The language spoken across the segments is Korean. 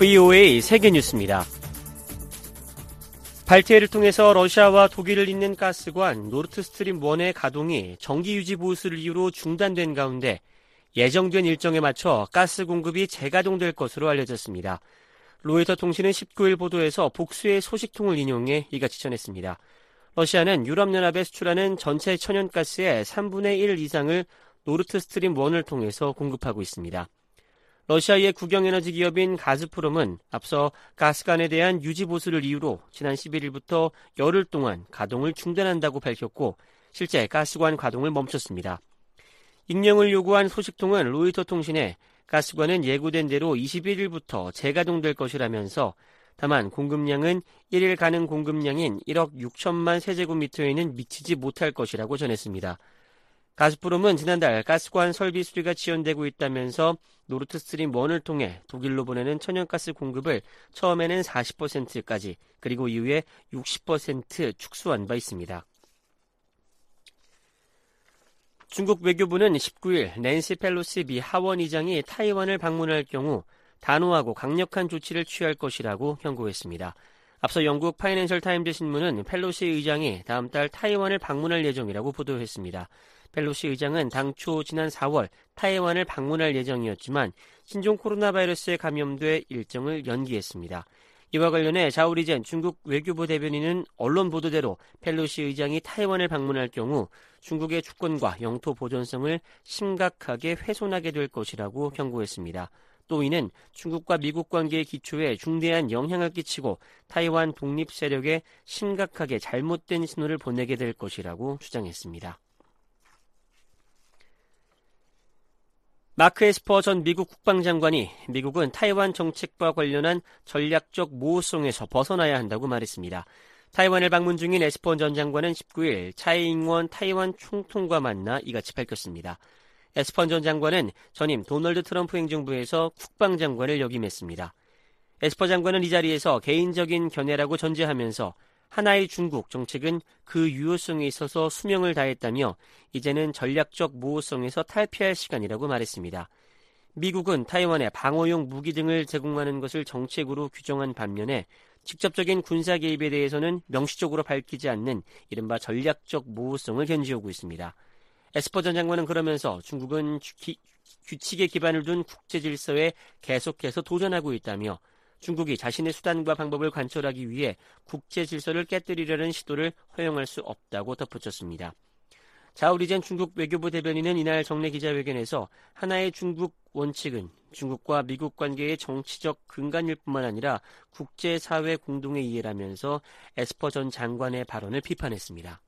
VOA 세계뉴스입니다. 발트해를 통해서 러시아와 독일을 잇는 가스관 노르트스트림 1의 가동이 정기 유지 보수를 이유로 중단된 가운데 예정된 일정에 맞춰 가스 공급이 재가동될 것으로 알려졌습니다. 로이터 통신은 19일 보도에서 복수의 소식통을 인용해 이같이 전했습니다. 러시아는 유럽연합에 수출하는 전체 천연가스의 3분의 1 이상을 노르트스트림 1을 통해서 공급하고 있습니다. 러시아의 국영에너지 기업인 가즈프롬은 앞서 가스관에 대한 유지 보수를 이유로 지난 11일부터 열흘 동안 가동을 중단한다고 밝혔고 실제 가스관 가동을 멈췄습니다. 익명을 요구한 소식통은 로이터 통신에 가스관은 예고된 대로 21일부터 재가동될 것이라면서 다만 공급량은 1일 가능 공급량인 1억 6천만 세제곱미터에는 미치지 못할 것이라고 전했습니다. 가즈프롬은 지난달 가스관 설비 수리가 지연되고 있다면서 노르트스트림 1을 통해 독일로 보내는 천연가스 공급을 처음에는 40%까지 그리고 이후에 60% 축소한 바 있습니다. 중국 외교부는 19일 낸시 펠로시 미 하원 의장이 타이완을 방문할 경우 단호하고 강력한 조치를 취할 것이라고 경고했습니다. 앞서 영국 파이낸셜 타임즈 신문은 펠로시 의장이 다음 달 타이완을 방문할 예정이라고 보도했습니다. 펠로시 의장은 당초 지난 4월 타이완을 방문할 예정이었지만 신종 코로나 바이러스에 감염돼 일정을 연기했습니다. 이와 관련해 자오리젠 중국 외교부 대변인은 언론 보도대로 펠로시 의장이 타이완을 방문할 경우 중국의 주권과 영토 보존성을 심각하게 훼손하게 될 것이라고 경고했습니다. 또 이는 중국과 미국 관계의 기초에 중대한 영향을 끼치고 타이완 독립 세력에 심각하게 잘못된 신호를 보내게 될 것이라고 주장했습니다. 마크 에스퍼 전 미국 국방장관이 미국은 타이완 정책과 관련한 전략적 모호성에서 벗어나야 한다고 말했습니다. 타이완을 방문 중인 에스퍼 전 장관은 19일 차이잉원 타이완 총통과 만나 이같이 밝혔습니다. 에스퍼 전 장관은 전임 도널드 트럼프 행정부에서 국방장관을 역임했습니다. 에스퍼 장관은 이 자리에서 개인적인 견해라고 전제하면서 하나의 중국 정책은 그 유효성에 있어서 수명을 다했다며 이제는 전략적 모호성에서 탈피할 시간이라고 말했습니다. 미국은 타이완에 방어용 무기 등을 제공하는 것을 정책으로 규정한 반면에 직접적인 군사 개입에 대해서는 명시적으로 밝히지 않는 이른바 전략적 모호성을 견지하고 있습니다. 에스퍼 전 장관은 그러면서 중국은 규칙에 기반을 둔 국제 질서에 계속해서 도전하고 있다며 중국이 자신의 수단과 방법을 관철하기 위해 국제 질서를 깨뜨리려는 시도를 허용할 수 없다고 덧붙였습니다. 자오리젠 중국 외교부 대변인은 이날 정례 기자회견에서 하나의 중국 원칙은 중국과 미국 관계의 정치적 근간일 뿐만 아니라 국제사회 공동의 이해라면서 에스퍼 전 장관의 발언을 비판했습니다.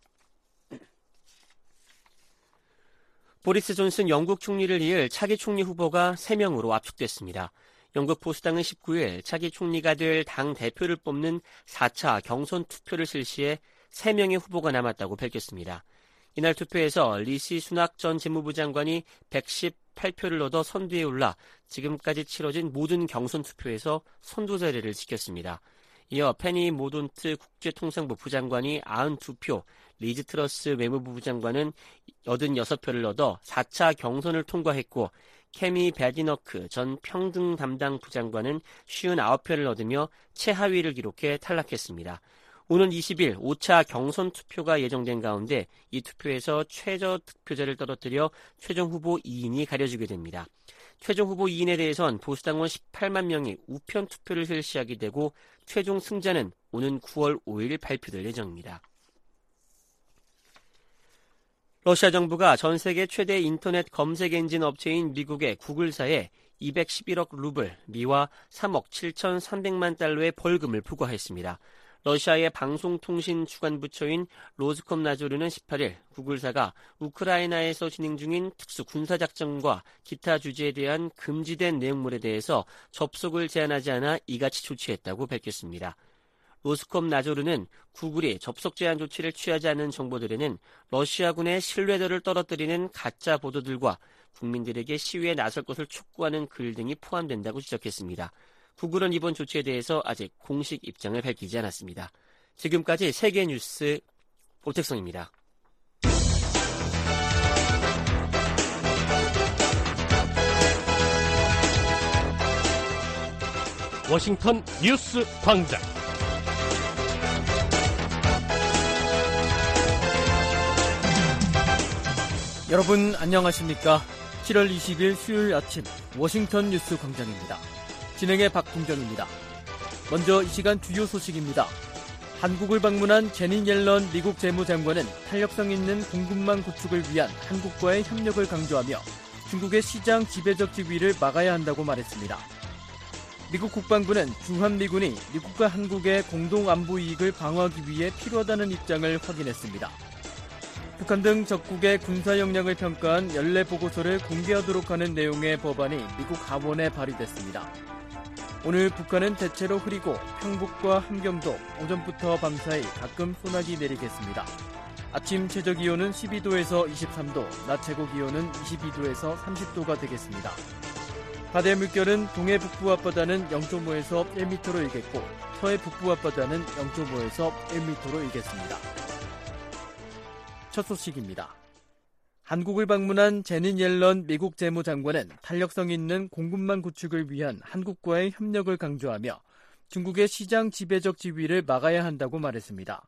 보리스 존슨 영국 총리를 이을 차기 총리 후보가 3명으로 압축됐습니다. 영국 보수당은 19일 차기 총리가 될 당 대표를 뽑는 4차 경선 투표를 실시해 3명의 후보가 남았다고 밝혔습니다. 이날 투표에서 리시 수낙 전 재무부 장관이 118표를 얻어 선두에 올라 지금까지 치러진 모든 경선 투표에서 선두 자리를 지켰습니다. 이어 페니 모돈트 국제통상부 부장관이 92표, 리즈 트러스 외무부 부장관은 86표를 얻어 4차 경선을 통과했고 케미 베디너크 전 평등 담당 부장관은 59표를 얻으며 최하위를 기록해 탈락했습니다. 오는 20일 5차 경선 투표가 예정된 가운데 이 투표에서 최저 득표자를 떨어뜨려 최종 후보 2인이 가려지게 됩니다. 최종 후보 2인에 대해선 보수당원 18만 명이 우편 투표를 실시하게 되고 최종 승자는 오는 9월 5일 발표될 예정입니다. 러시아 정부가 전 세계 최대 인터넷 검색 엔진 업체인 미국의 구글사에 211억 루블, 미화 3억 7,300만 달러의 벌금을 부과했습니다. 러시아의 방송통신 주관 부처인 로스콤나조르는 18일 구글사가 우크라이나에서 진행 중인 특수 군사작전과 기타 주제에 대한 금지된 내용물에 대해서 접속을 제한하지 않아 이같이 조치했다고 밝혔습니다. 로스콤나조르는 구글이 접속 제한 조치를 취하지 않은 정보들에는 러시아군의 신뢰도를 떨어뜨리는 가짜 보도들과 국민들에게 시위에 나설 것을 촉구하는 글 등이 포함된다고 지적했습니다. 구글은 이번 조치에 대해서 아직 공식 입장을 밝히지 않았습니다. 지금까지 세계뉴스 오택성입니다. 워싱턴 뉴스 광장. 여러분 안녕하십니까? 7월 20일 수요일 아침 워싱턴 뉴스 광장입니다. 진행의 박동정입니다. 먼저 이 시간 주요 소식입니다. 한국을 방문한 제닛 옐런 미국 재무장관은 탄력성 있는 공급망 구축을 위한 한국과의 협력을 강조하며 중국의 시장 지배적 지위를 막아야 한다고 말했습니다. 미국 국방부는 주한미군이 미국과 한국의 공동 안보 이익을 방어하기 위해 필요하다는 입장을 확인했습니다. 북한 등 적국의 군사 역량을 평가한 연례 보고서를 공개하도록 하는 내용의 법안이 미국 하원에 발의됐습니다. 오늘 북한은 대체로 흐리고 평북과 함경도 오전부터 밤사이 가끔 소나기 내리겠습니다. 아침 최저기온은 12도에서 23도, 낮 최고기온은 22도에서 30도가 되겠습니다. 바다의 물결은 동해 북부 앞바다는 0.5에서 1m로 일겠고 서해 북부 앞바다는 0.5에서 1m로 일겠습니다. 첫 소식입니다. 한국을 방문한 제닛 옐런 미국 재무장관은 탄력성 있는 공급망 구축을 위한 한국과의 협력을 강조하며 중국의 시장 지배적 지위를 막아야 한다고 말했습니다.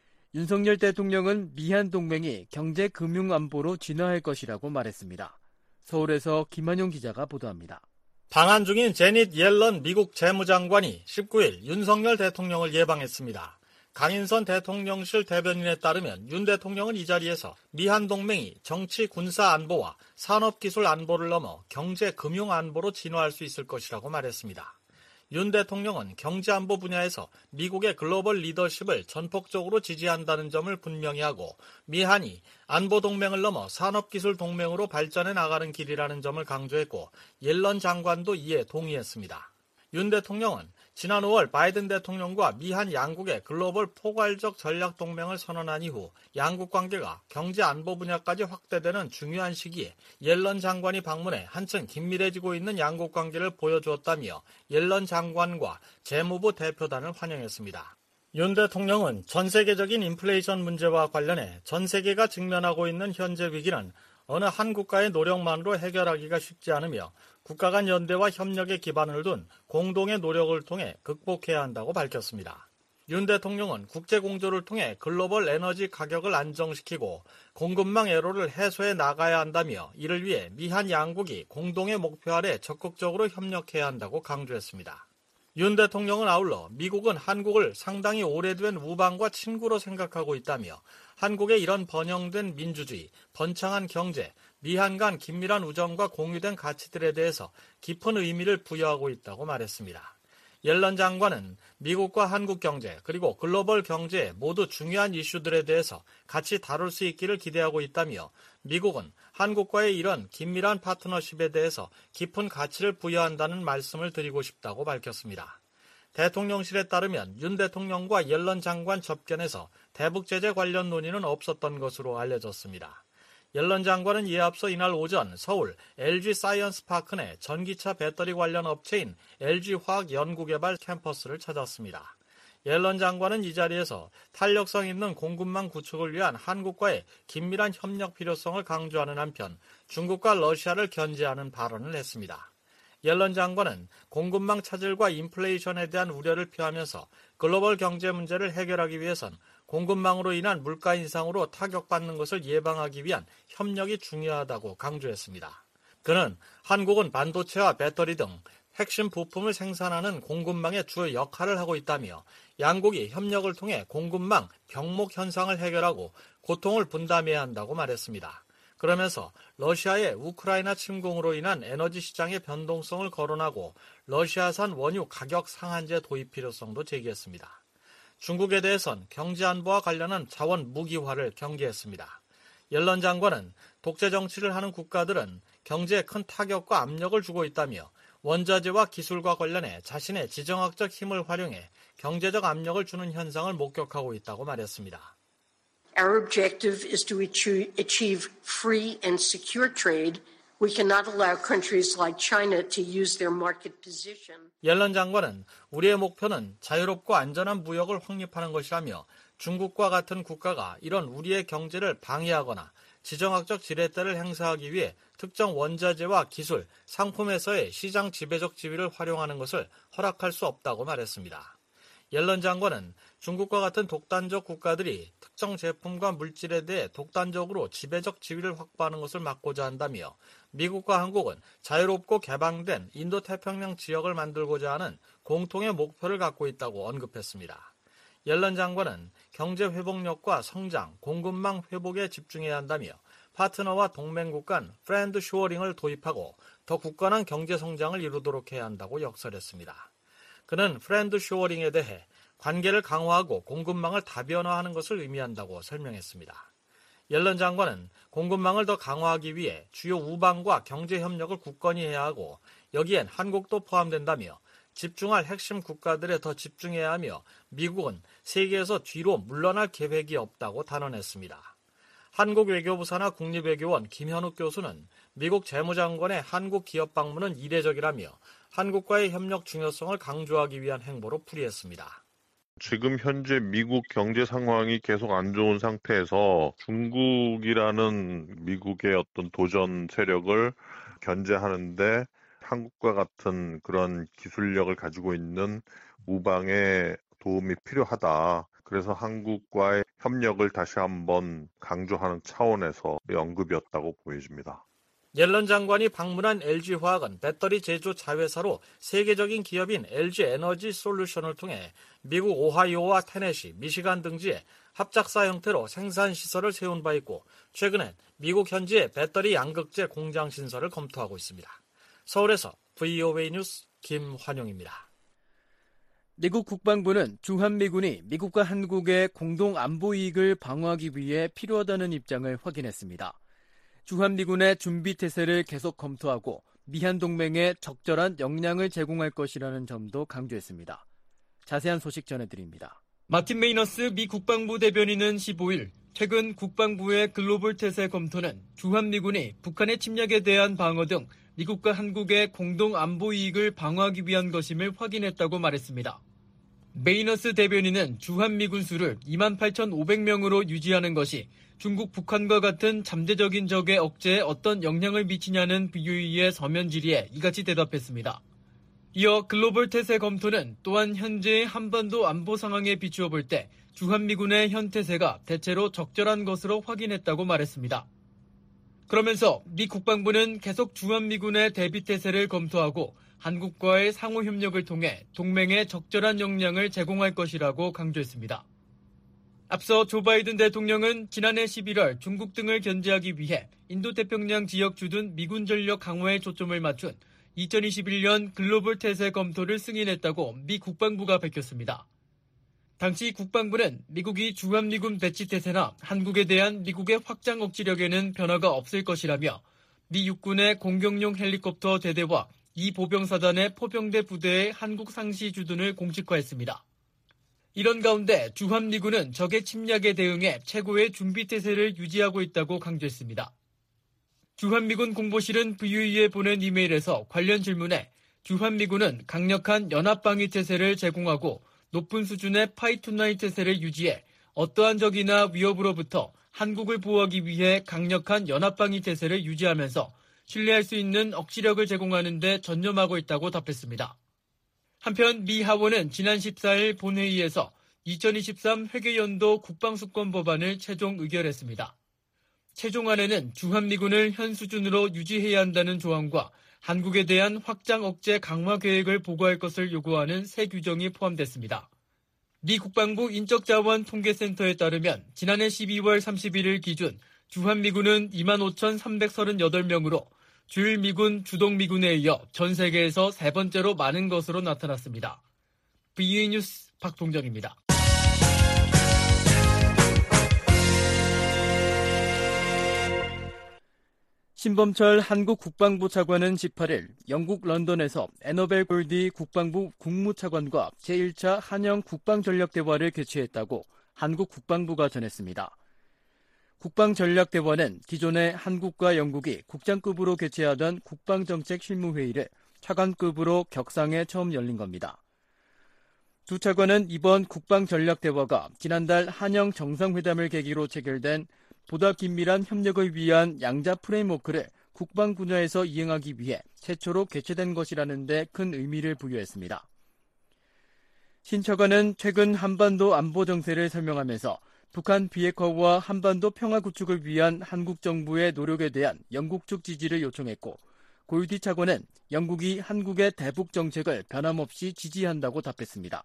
윤석열 대통령은 미한 동맹이 경제 금융 안보로 진화할 것이라고 말했습니다. 서울에서 김한용 기자가 보도합니다. 방한 중인 제닛 옐런 미국 재무장관이 19일 윤석열 대통령을 예방했습니다. 강인선 대통령실 대변인에 따르면 윤 대통령은 이 자리에서 미한 동맹이 정치 군사 안보와 산업기술 안보를 넘어 경제 금융 안보로 진화할 수 있을 것이라고 말했습니다. 윤 대통령은 경제안보 분야에서 미국의 글로벌 리더십을 전폭적으로 지지한다는 점을 분명히 하고 미한이 안보 동맹을 넘어 산업기술 동맹으로 발전해 나가는 길이라는 점을 강조했고 옐런 장관도 이에 동의했습니다. 윤 대통령은 지난 5월 바이든 대통령과 미한 양국의 글로벌 포괄적 전략 동맹을 선언한 이후 양국 관계가 경제 안보 분야까지 확대되는 중요한 시기에 옐런 장관이 방문해 한층 긴밀해지고 있는 양국 관계를 보여주었다며 옐런 장관과 재무부 대표단을 환영했습니다. 윤 대통령은 전 세계적인 인플레이션 문제와 관련해 전 세계가 직면하고 있는 현재 위기는 어느 한 국가의 노력만으로 해결하기가 쉽지 않으며 국가 간 연대와 협력에 기반을 둔 공동의 노력을 통해 극복해야 한다고 밝혔습니다. 윤 대통령은 국제 공조를 통해 글로벌 에너지 가격을 안정시키고 공급망 애로를 해소해 나가야 한다며 이를 위해 미한 양국이 공동의 목표 아래 적극적으로 협력해야 한다고 강조했습니다. 윤 대통령은 아울러 미국은 한국을 상당히 오래된 우방과 친구로 생각하고 있다며 한국의 이런 번영된 민주주의, 번창한 경제, 미한 간 긴밀한 우정과 공유된 가치들에 대해서 깊은 의미를 부여하고 있다고 말했습니다. 옐런 장관은 미국과 한국 경제 그리고 글로벌 경제의 모두 중요한 이슈들에 대해서 같이 다룰 수 있기를 기대하고 있다며 미국은 한국과의 이런 긴밀한 파트너십에 대해서 깊은 가치를 부여한다는 말씀을 드리고 싶다고 밝혔습니다. 대통령실에 따르면 윤 대통령과 옐런 장관 접견에서 대북 제재 관련 논의는 없었던 것으로 알려졌습니다. 옐런 장관은 이에 앞서 이날 오전 서울 LG 사이언스 파크 내 전기차 배터리 관련 업체인 LG화학 연구개발 캠퍼스를 찾았습니다. 옐런 장관은 이 자리에서 탄력성 있는 공급망 구축을 위한 한국과의 긴밀한 협력 필요성을 강조하는 한편 중국과 러시아를 견제하는 발언을 했습니다. 옐런 장관은 공급망 차질과 인플레이션에 대한 우려를 표하면서 글로벌 경제 문제를 해결하기 위해선 공급망으로 인한 물가 인상으로 타격받는 것을 예방하기 위한 협력이 중요하다고 강조했습니다. 그는 한국은 반도체와 배터리 등 핵심 부품을 생산하는 공급망의 주 역할을 하고 있다며 양국이 협력을 통해 공급망 병목 현상을 해결하고 고통을 분담해야 한다고 말했습니다. 그러면서 러시아의 우크라이나 침공으로 인한 에너지 시장의 변동성을 거론하고 러시아산 원유 가격 상한제 도입 필요성도 제기했습니다. 중국에 대해선 경제안보와 관련한 자원 무기화를 경계했습니다. 옐런 장관은 독재 정치를 하는 국가들은 경제에 큰 타격과 압력을 주고 있다며 원자재와 기술과 관련해 자신의 지정학적 힘을 활용해 경제적 압력을 주는 현상을 목격하고 있다고 말했습니다. Our objective is to achieve free and secure trade. We cannot allow countries like China to use their market position. 옐런 장관은 우리의 목표는 자유롭고 안전한 무역을 확립하는 것이라며 중국과 같은 국가가 이런 우리의 경제를 방해하거나 지정학적 지렛대를 행사하기 위해 특정 원자재와 기술, 상품에서의 시장 지배적 지위를 활용하는 것을 허락할 수 없다고 말했습니다. 옐런 장관은 중국과 같은 독단적 국가들이 특정 제품과 물질에 대해 독단적으로 지배적 지위를 확보하는 것을 막고자 한다며 미국과 한국은 자유롭고 개방된 인도태평양 지역을 만들고자 하는 공통의 목표를 갖고 있다고 언급했습니다. 옐런 장관은 경제 회복력과 성장, 공급망 회복에 집중해야 한다며 파트너와 동맹국 간 프렌드 쇼어링을 도입하고 더 굳건한 경제 성장을 이루도록 해야 한다고 역설했습니다. 그는 프렌드 쇼어링에 대해 관계를 강화하고 공급망을 다변화하는 것을 의미한다고 설명했습니다. 옐런 장관은 공급망을 더 강화하기 위해 주요 우방과 경제 협력을 굳건히 해야 하고 여기엔 한국도 포함된다며 집중할 핵심 국가들에 더 집중해야 하며 미국은 세계에서 뒤로 물러날 계획이 없다고 단언했습니다. 한국 외교부 산하 국립외교원 김현욱 교수는 미국 재무장관의 한국 기업 방문은 이례적이라며 한국과의 협력 중요성을 강조하기 위한 행보로 풀이했습니다. 지금 현재 미국 경제 상황이 계속 안 좋은 상태에서 중국이라는 미국의 어떤 도전 세력을 견제하는데 한국과 같은 그런 기술력을 가지고 있는 우방의 도움이 필요하다. 그래서 한국과의 협력을 다시 한번 강조하는 차원에서 언급이었다고 보여집니다. 옐런 장관이 방문한 LG화학은 배터리 제조 자회사로 세계적인 기업인 LG에너지 솔루션을 통해 미국 오하이오와 테네시, 미시간 등지에 합작사 형태로 생산 시설을 세운 바 있고 최근엔 미국 현지의 배터리 양극재 공장 신설을 검토하고 있습니다. 서울에서 VOA 뉴스 김환용입니다. 미국 국방부는 주한미군이 미국과 한국의 공동 안보 이익을 방어하기 위해 필요하다는 입장을 확인했습니다. 주한미군의 준비태세를 계속 검토하고 미한동맹에 적절한 역량을 제공할 것이라는 점도 강조했습니다. 자세한 소식 전해드립니다. 마틴 메이너스 미 국방부 대변인은 15일 최근 국방부의 글로벌 태세 검토는 주한미군이 북한의 침략에 대한 방어 등 미국과 한국의 공동 안보 이익을 방어하기 위한 것임을 확인했다고 말했습니다. 메이너스 대변인은 주한미군 수를 28,500명으로 유지하는 것이 중국, 북한과 같은 잠재적인 적의 억제에 어떤 영향을 미치냐는 비유의 서면 질의에 이같이 대답했습니다. 이어 글로벌 태세 검토는 또한 현재의 한반도 안보 상황에 비추어 볼 때 주한미군의 현 태세가 대체로 적절한 것으로 확인했다고 말했습니다. 그러면서 미 국방부는 계속 주한미군의 대비 태세를 검토하고 한국과의 상호 협력을 통해 동맹에 적절한 역량을 제공할 것이라고 강조했습니다. 앞서 조 바이든 대통령은 지난해 11월 중국 등을 견제하기 위해 인도태평양 지역 주둔 미군 전력 강화에 초점을 맞춘 2021년 글로벌 태세 검토를 승인했다고 미 국방부가 밝혔습니다. 당시 국방부는 미국이 주한미군 배치 태세나 한국에 대한 미국의 확장 억지력에는 변화가 없을 것이라며 미 육군의 공격용 헬리콥터 대대와 이 보병사단의 포병대 부대의 한국 상시 주둔을 공식화했습니다. 이런 가운데 주한미군은 적의 침략에 대응해 최고의 준비태세를 유지하고 있다고 강조했습니다. 주한미군 공보실은 VOA에 보낸 이메일에서 관련 질문에 주한미군은 강력한 연합방위태세를 제공하고 높은 수준의 파이투나잇 태세를 유지해 어떠한 적이나 위협으로부터 한국을 보호하기 위해 강력한 연합방위 태세를 유지하면서 신뢰할 수 있는 억지력을 제공하는 데 전념하고 있다고 답했습니다. 한편 미 하원은 지난 14일 본회의에서 2023 회계연도 국방수권 법안을 최종 의결했습니다. 최종안에는 주한미군을 현 수준으로 유지해야 한다는 조항과 한국에 대한 확장 억제 강화 계획을 보고할 것을 요구하는 새 규정이 포함됐습니다. 미 국방부 인적자원 통계센터에 따르면 지난해 12월 31일 기준 주한미군은 25,338명으로 주일 미군, 주동미군에 이어 전 세계에서 세 번째로 많은 것으로 나타났습니다. VOA 뉴스 박동정입니다. 신범철 한국 국방부 차관은 18일 영국 런던에서 애너벨 골디 국방부 국무차관과 제1차 한영 국방전략대화를 개최했다고 한국 국방부가 전했습니다. 국방전략대화는 기존에 한국과 영국이 국장급으로 개최하던 국방정책실무회의를 차관급으로 격상해 처음 열린 겁니다. 두 차관은 이번 국방전략대화가 지난달 한영 정상회담을 계기로 체결된 보다 긴밀한 협력을 위한 양자 프레임워크를 국방 분야에서 이행하기 위해 최초로 개최된 것이라는 데 큰 의미를 부여했습니다. 신 차관은 최근 한반도 안보 정세를 설명하면서 북한 비핵화와 한반도 평화 구축을 위한 한국 정부의 노력에 대한 영국 측 지지를 요청했고, 골디 차관은 영국이 한국의 대북 정책을 변함없이 지지한다고 답했습니다.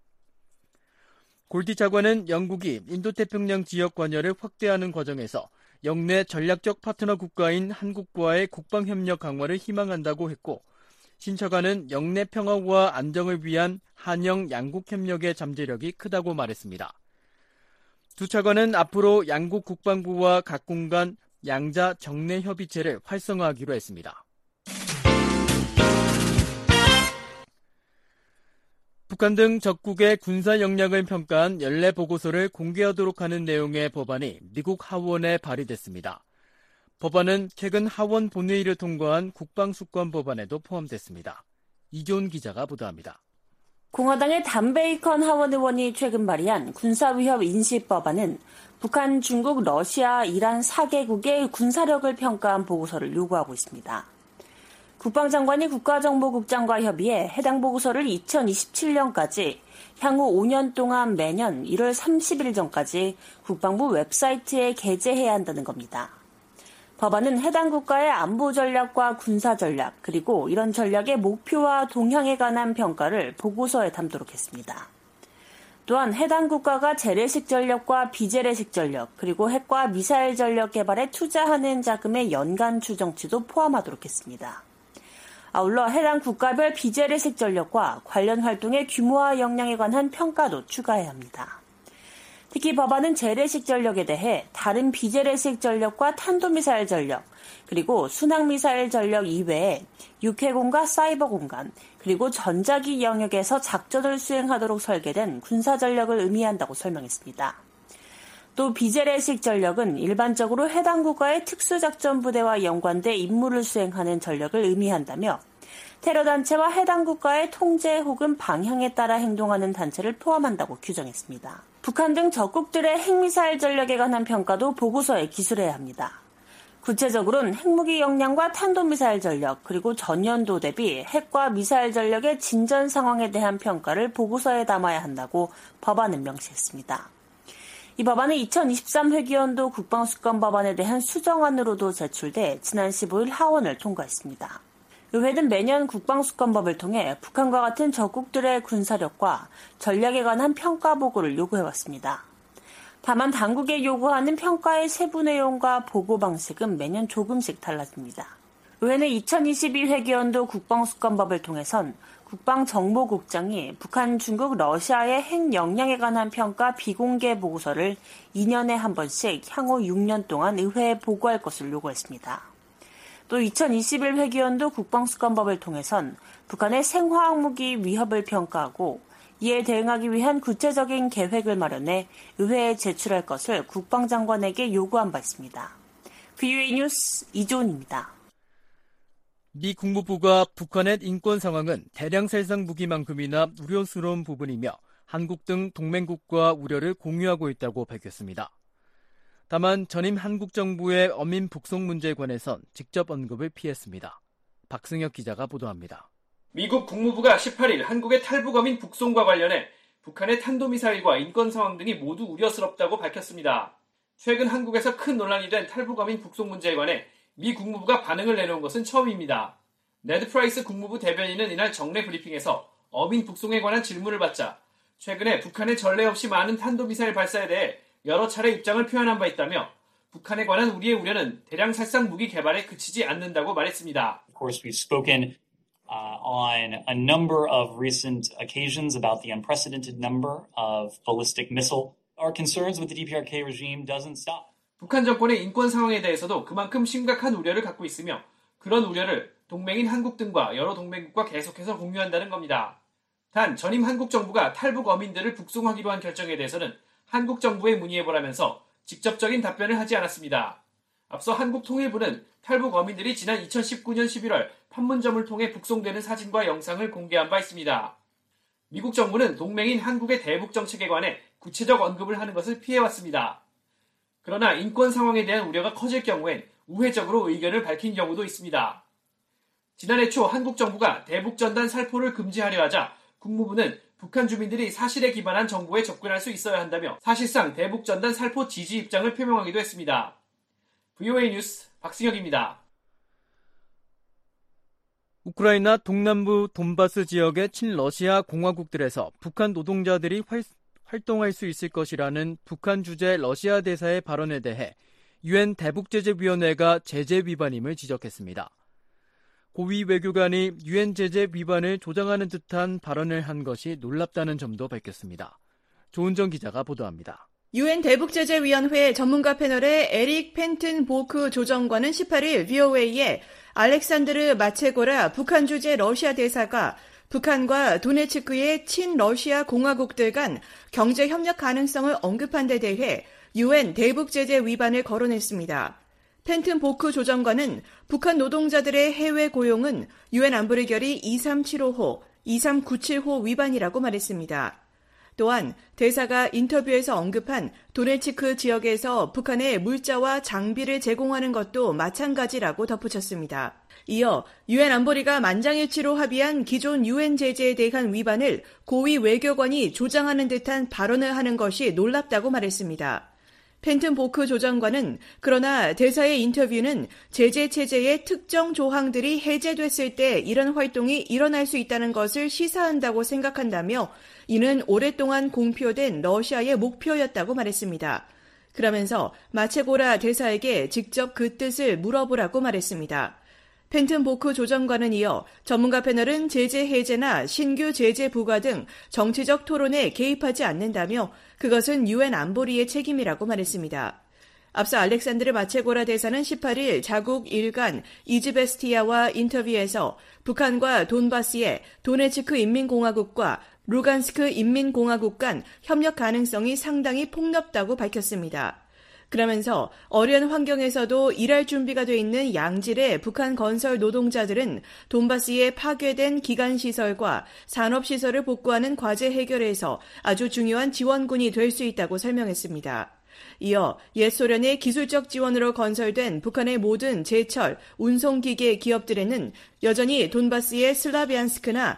골디 차관은 영국이 인도태평양 지역 관여를 확대하는 과정에서 영내 전략적 파트너 국가인 한국과의 국방협력 강화를 희망한다고 했고, 신 차관은 영내 평화와 안정을 위한 한영 양국 협력의 잠재력이 크다고 말했습니다. 두 차관은 앞으로 양국 국방부와 각국 간 양자 정례 협의체를 활성화하기로 했습니다. 북한 등 적국의 군사 역량을 평가한 연례 보고서를 공개하도록 하는 내용의 법안이 미국 하원에 발의됐습니다. 법안은 최근 하원 본회의를 통과한 국방수권 법안에도 포함됐습니다. 이존 기자가 보도합니다. 공화당의 단 베이컨 하원 의원이 최근 발의한 군사위협 인식 법안은 북한, 중국, 러시아, 이란 4개국의 군사력을 평가한 보고서를 요구하고 있습니다. 국방장관이 국가정보국장과 협의해 해당 보고서를 2027년까지 향후 5년 동안 매년 1월 30일 전까지 국방부 웹사이트에 게재해야 한다는 겁니다. 법안은 해당 국가의 안보 전략과 군사 전략, 그리고 이런 전략의 목표와 동향에 관한 평가를 보고서에 담도록 했습니다. 또한 해당 국가가 재래식 전력과 비재래식 전력, 그리고 핵과 미사일 전력 개발에 투자하는 자금의 연간 추정치도 포함하도록 했습니다. 아울러 해당 국가별 비재래식 전력과 관련 활동의 규모와 역량에 관한 평가도 추가해야 합니다. 특히 법안은 재래식 전력에 대해 다른 비재래식 전력과 탄도미사일 전력, 그리고 순항미사일 전력 이외에 육해공과 사이버 공간, 그리고 전자기 영역에서 작전을 수행하도록 설계된 군사전력을 의미한다고 설명했습니다. 또 비재래식 전력은 일반적으로 해당 국가의 특수작전부대와 연관돼 임무를 수행하는 전력을 의미한다며, 테러단체와 해당 국가의 통제 혹은 방향에 따라 행동하는 단체를 포함한다고 규정했습니다. 북한 등 적국들의 핵미사일 전력에 관한 평가도 보고서에 기술해야 합니다. 구체적으로는 핵무기 역량과 탄도미사일 전력, 그리고 전년도 대비 핵과 미사일 전력의 진전 상황에 대한 평가를 보고서에 담아야 한다고 법안은 명시했습니다. 이 법안은 2023 회기연도 국방수권 법안에 대한 수정안으로도 제출돼 지난 15일 하원을 통과했습니다. 의회는 매년 국방수권법을 통해 북한과 같은 적국들의 군사력과 전략에 관한 평가 보고를 요구해왔습니다. 다만 당국에 요구하는 평가의 세부 내용과 보고 방식은 매년 조금씩 달라집니다. 의회는 2022 회기연도 국방수권법을 통해선 국방정보국장이 북한, 중국, 러시아의 핵 역량에 관한 평가 비공개 보고서를 2년에 한 번씩 향후 6년 동안 의회에 보고할 것을 요구했습니다. 또 2021 회기연도 국방수권법을 통해선 북한의 생화학무기 위협을 평가하고 이에 대응하기 위한 구체적인 계획을 마련해 의회에 제출할 것을 국방장관에게 요구한 바 있습니다. VOA 뉴스 이조은입니다. 미 국무부가 북한의 인권 상황은 대량 살상 무기만큼이나 우려스러운 부분이며 한국 등 동맹국과 우려를 공유하고 있다고 밝혔습니다. 다만 전임 한국 정부의 어민 북송 문제에 관해선 직접 언급을 피했습니다. 박승혁 기자가 보도합니다. 미국 국무부가 18일 한국의 탈북 어민 북송과 관련해 북한의 탄도미사일과 인권 상황 등이 모두 우려스럽다고 밝혔습니다. 최근 한국에서 큰 논란이 된 탈북 어민 북송 문제에 관해 미 국무부가 반응을 내놓은 것은 처음입니다. 네드 프라이스 국무부 대변인은 이날 정례 브리핑에서 어민 북송에 관한 질문을 받자 최근에 북한의 전례 없이 많은 탄도미사일 발사에 대해 여러 차례 입장을 표현한 바 있다며 북한에 관한 우리의 우려는 대량 살상 무기 개발에 그치지 않는다고 말했습니다. Of course, we've spoken on a number of recent occasions about the unprecedented number of ballistic missile. Our concerns with the DPRK regime doesn't stop. 북한 정권의 인권 상황에 대해서도 그만큼 심각한 우려를 갖고 있으며 그런 우려를 동맹인 한국 등과 여러 동맹국과 계속해서 공유한다는 겁니다. 단 전임 한국 정부가 탈북 어민들을 북송하기로 한 결정에 대해서는 한국 정부에 문의해보라면서 직접적인 답변을 하지 않았습니다. 앞서 한국통일부는 탈북 어민들이 지난 2019년 11월 판문점을 통해 북송되는 사진과 영상을 공개한 바 있습니다. 미국 정부는 동맹인 한국의 대북 정책에 관해 구체적 언급을 하는 것을 피해왔습니다. 그러나 인권 상황에 대한 우려가 커질 경우엔 우회적으로 의견을 밝힌 경우도 있습니다. 지난해 초 한국 정부가 대북전단 살포를 금지하려 하자 국무부는 북한 주민들이 사실에 기반한 정보에 접근할 수 있어야 한다며 사실상 대북전단 살포 지지 입장을 표명하기도 했습니다. VOA 뉴스 박승혁입니다. 우크라이나 동남부 돈바스 지역의 친러시아 공화국들에서 북한 노동자들이 활동할 수 있을 것이라는 북한 주재 러시아 대사의 발언에 대해 유엔 대북제재위원회가 제재 위반임을 지적했습니다. 고위 외교관이 유엔 제재 위반을 조장하는 듯한 발언을 한 것이 놀랍다는 점도 밝혔습니다. 조은정 기자가 보도합니다. 유엔 대북제재위원회 전문가 패널의 에릭 펜튼 보크 조정관은 18일 VOA에 알렉산드르 마체고라 북한 주재 러시아 대사가 북한과 도네츠크의 친러시아 공화국들 간 경제 협력 가능성을 언급한 데 대해 유엔 대북제재 위반을 거론했습니다. 펜튼 보크 조정관은 북한 노동자들의 해외 고용은 유엔 안보리 결의 2375호, 2397호 위반이라고 말했습니다. 또한 대사가 인터뷰에서 언급한 도네츠크 지역에서 북한에 물자와 장비를 제공하는 것도 마찬가지라고 덧붙였습니다. 이어 유엔 안보리가 만장일치로 합의한 기존 유엔 제재에 대한 위반을 고위 외교관이 조장하는 듯한 발언을 하는 것이 놀랍다고 말했습니다. 펜튼 보크 조정관은 그러나 대사의 인터뷰는 제재 체제의 특정 조항들이 해제됐을 때 이런 활동이 일어날 수 있다는 것을 시사한다고 생각한다며 이는 오랫동안 공표된 러시아의 목표였다고 말했습니다. 그러면서 마체고라 대사에게 직접 그 뜻을 물어보라고 말했습니다. 펜튼 보크 조정관은 이어 전문가 패널은 제재 해제나 신규 제재 부과 등 정치적 토론에 개입하지 않는다며 그것은 유엔 안보리의 책임이라고 말했습니다. 앞서 알렉산드르 마체고라 대사는 18일 자국 일간 이즈베스티아와 인터뷰에서 북한과 돈바스의 도네츠크 인민공화국과 루간스크 인민공화국 간 협력 가능성이 상당히 폭넓다고 밝혔습니다. 그러면서 어려운 환경에서도 일할 준비가 돼 있는 양질의 북한 건설 노동자들은 돈바스에 파괴된 기간시설과 산업시설을 복구하는 과제 해결에서 아주 중요한 지원군이 될 수 있다고 설명했습니다. 이어 옛 소련의 기술적 지원으로 건설된 북한의 모든 제철, 운송기계 기업들에는 여전히 돈바스의 슬라비안스크나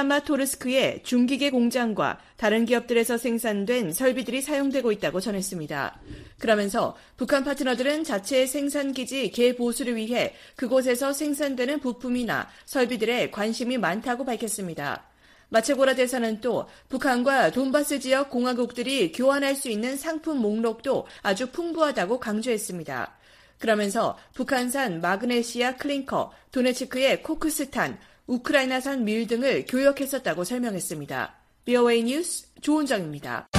크라마토르스크의 중기계 공장과 다른 기업들에서 생산된 설비들이 사용되고 있다고 전했습니다. 그러면서 북한 파트너들은 자체 생산기지 개보수를 위해 그곳에서 생산되는 부품이나 설비들에 관심이 많다고 밝혔습니다. 마체고라 대사는 또 북한과 돈바스 지역 공화국들이 교환할 수 있는 상품 목록도 아주 풍부하다고 강조했습니다. 그러면서 북한산 마그네시아 클링커, 도네츠크의 코크스탄, 우크라이나산 밀 등을 교역했었다고 설명했습니다. VOA 뉴스 조은정입니다.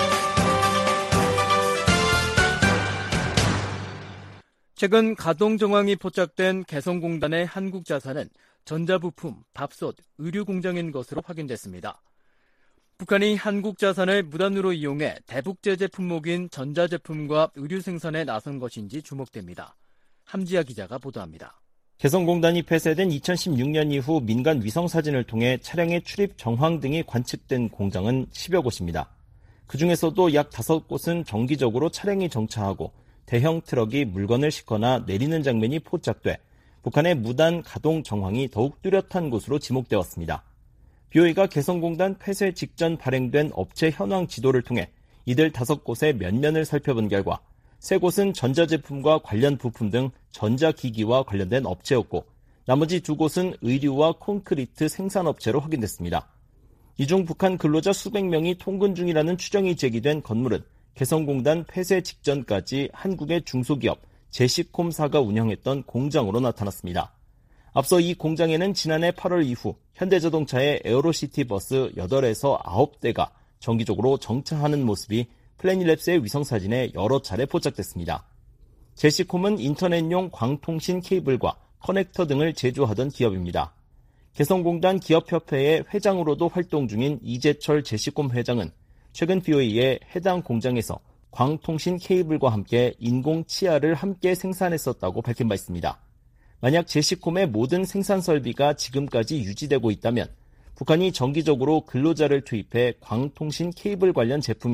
최근 가동 정황이 포착된 개성공단의 한국 자산은 전자부품, 밥솥, 의류 공장인 것으로 확인됐습니다. 북한이 한국 자산을 무단으로 이용해 대북제재 품목인 전자제품과 의류 생산에 나선 것인지 주목됩니다. 함지아 기자가 보도합니다. 개성공단이 폐쇄된 2016년 이후 민간 위성사진을 통해 차량의 출입 정황 등이 관측된 공장은 10여 곳입니다. 그중에서도 약 5곳은 정기적으로 차량이 정차하고 대형 트럭이 물건을 싣거나 내리는 장면이 포착돼 북한의 무단 가동 정황이 더욱 뚜렷한 곳으로 지목되었습니다. BOA가 개성공단 폐쇄 직전 발행된 업체 현황 지도를 통해 이들 5곳의 면면을 살펴본 결과 3곳은 전자제품과 관련 부품 등 전자기기와 관련된 업체였고 나머지 2곳은 의류와 콘크리트 생산업체로 확인됐습니다. 이 중 북한 근로자 수백 명이 통근 중이라는 추정이 제기된 건물은 개성공단 폐쇄 직전까지 한국의 중소기업 제시콤사가 운영했던 공장으로 나타났습니다. 앞서 이 공장에는 지난해 8월 이후 현대자동차의 에어로시티 버스 8에서 9대가 정기적으로 정차하는 모습이 플래닛랩스의 위성사진에 여러 차례 포착됐습니다. 제시콤은 인터넷용 광통신 케이블과 커넥터 등을 제조하던 기업입니다. 개성공단 기업협회의 회장으로도 활동 중인 이재철 제시콤 회장은 최근 BOA에 해당 공장에서 광통신 케이블과 함께 인공 치아를 함께 생산했었다고 밝힌 바 있습니다. 만약 제시콤의 모든 생산 설비가 지금까지 유지되고 있다면 북한이 정기적으로 근로자를 투입해 광통신 케이블 관련 제품이나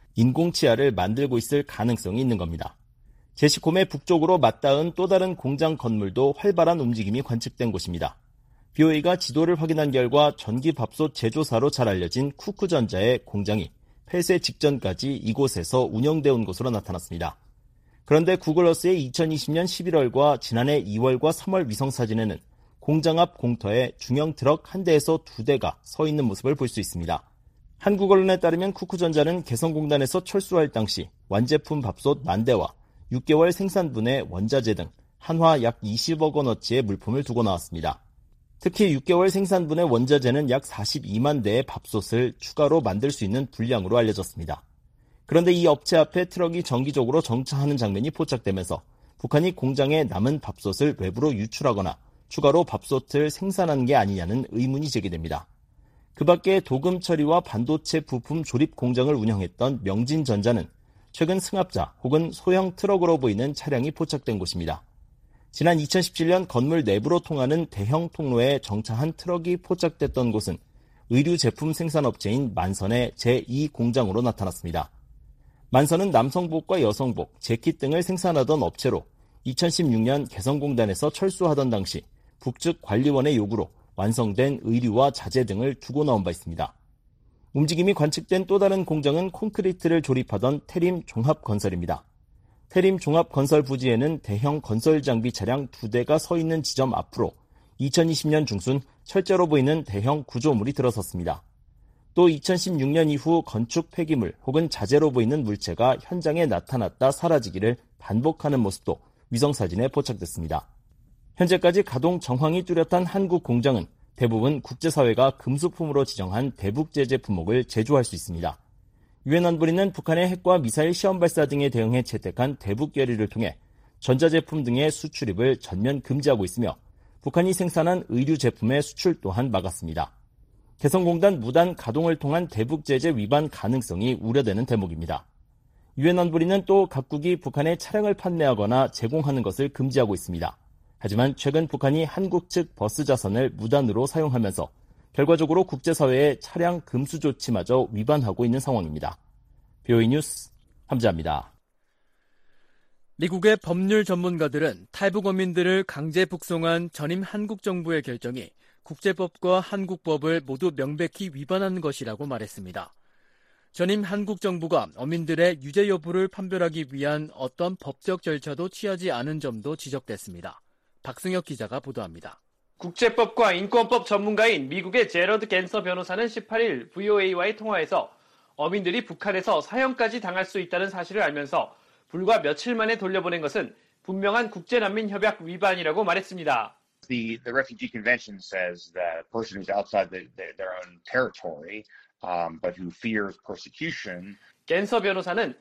인공치아를 만들고 있을 가능성이 있는 겁니다. 제시콤의 북쪽으로 맞닿은 또 다른 공장 건물도 활발한 움직임이 관측된 곳입니다. BOA가 지도를 확인한 결과 전기밥솥 제조사로 잘 알려진 쿠쿠전자의 공장이 폐쇄 직전까지 이곳에서 운영되어 온 것으로 나타났습니다. 그런데 구글어스의 2020년 11월과 지난해 2월과 3월 위성사진에는 공장 앞 공터에 중형 트럭 한 대에서 2대가 서 있는 모습을 볼 수 있습니다. 한국 언론에 따르면 쿠쿠전자는 개성공단에서 철수할 당시 완제품 밥솥 10,000대와 6개월 생산분의 원자재 등 한화 약 20억 원어치의 물품을 두고 나왔습니다. 특히 6개월 생산분의 원자재는 약 42만 대의 밥솥을 추가로 만들 수 있는 분량으로 알려졌습니다. 그런데 이 업체 앞에 트럭이 정기적으로 정차하는 장면이 포착되면서 북한이 공장에 남은 밥솥을 외부로 유출하거나 추가로 밥솥을 생산한 게 아니냐는 의문이 제기됩니다. 그 밖에 도금 처리와 반도체 부품 조립 공장을 운영했던 명진전자는 최근 승합자 혹은 소형 트럭으로 보이는 차량이 포착된 곳입니다. 지난 2017년 건물 내부로 통하는 대형 통로에 정차한 트럭이 포착됐던 곳은 의류 제품 생산업체인 만선의 제2공장으로 나타났습니다. 만선은 남성복과 여성복, 재킷 등을 생산하던 업체로 2016년 개성공단에서 철수하던 당시 북측 관리원의 요구로 완성된 의류와 자재 등을 두고 나온 바 있습니다. 움직임이 관측된 또 다른 공장은 콘크리트를 조립하던 태림 종합건설입니다. 태림 종합건설 부지에는 대형 건설 장비 차량 2대가 서 있는 지점 앞으로 2020년 중순 철제로 보이는 대형 구조물이 들어섰습니다. 또 2016년 이후 건축 폐기물 혹은 자재로 보이는 물체가 현장에 나타났다 사라지기를 반복하는 모습도 위성사진에 포착됐습니다. 현재까지 가동 정황이 뚜렷한 한국 공장은 대부분 국제사회가 금수품으로 지정한 대북제재 품목을 제조할 수 있습니다. 유엔 안보리는 북한의 핵과 미사일 시험 발사 등에 대응해 채택한 대북 결의를 통해 전자제품 등의 수출입을 전면 금지하고 있으며 북한이 생산한 의류 제품의 수출 또한 막았습니다. 개성공단 무단 가동을 통한 대북 제재 위반 가능성이 우려되는 대목입니다. 유엔 안보리는 또 각국이 북한에 차량을 판매하거나 제공하는 것을 금지하고 있습니다. 하지만 최근 북한이 한국 측 버스 자선을 무단으로 사용하면서 결과적으로 국제사회의 차량 금수 조치마저 위반하고 있는 상황입니다. BOA 뉴스 함지아입니다. 미국의 법률 전문가들은 탈북 어민들을 강제 북송한 전임 한국 정부의 결정이 국제법과 한국법을 모두 명백히 위반한 것이라고 말했습니다. 전임 한국 정부가 어민들의 유죄 여부를 판별하기 위한 어떤 법적 절차도 취하지 않은 점도 지적됐습니다. 박승혁 기자가 보도합니다. 국제법과 인권법 전문가인 미국의 제러드 겐서 변호사는 18일 VOA와의 통화에서 어민들이 북한에서 사형까지 당할 수 있다는 사실을 알면서 불과 며칠 만에 돌려보낸 것은 분명한 국제난민협약 위반이라고 말했습니다. The Refugee Convention says that a person who's outside their own territory, but who fears persecution. 겐서 변호사는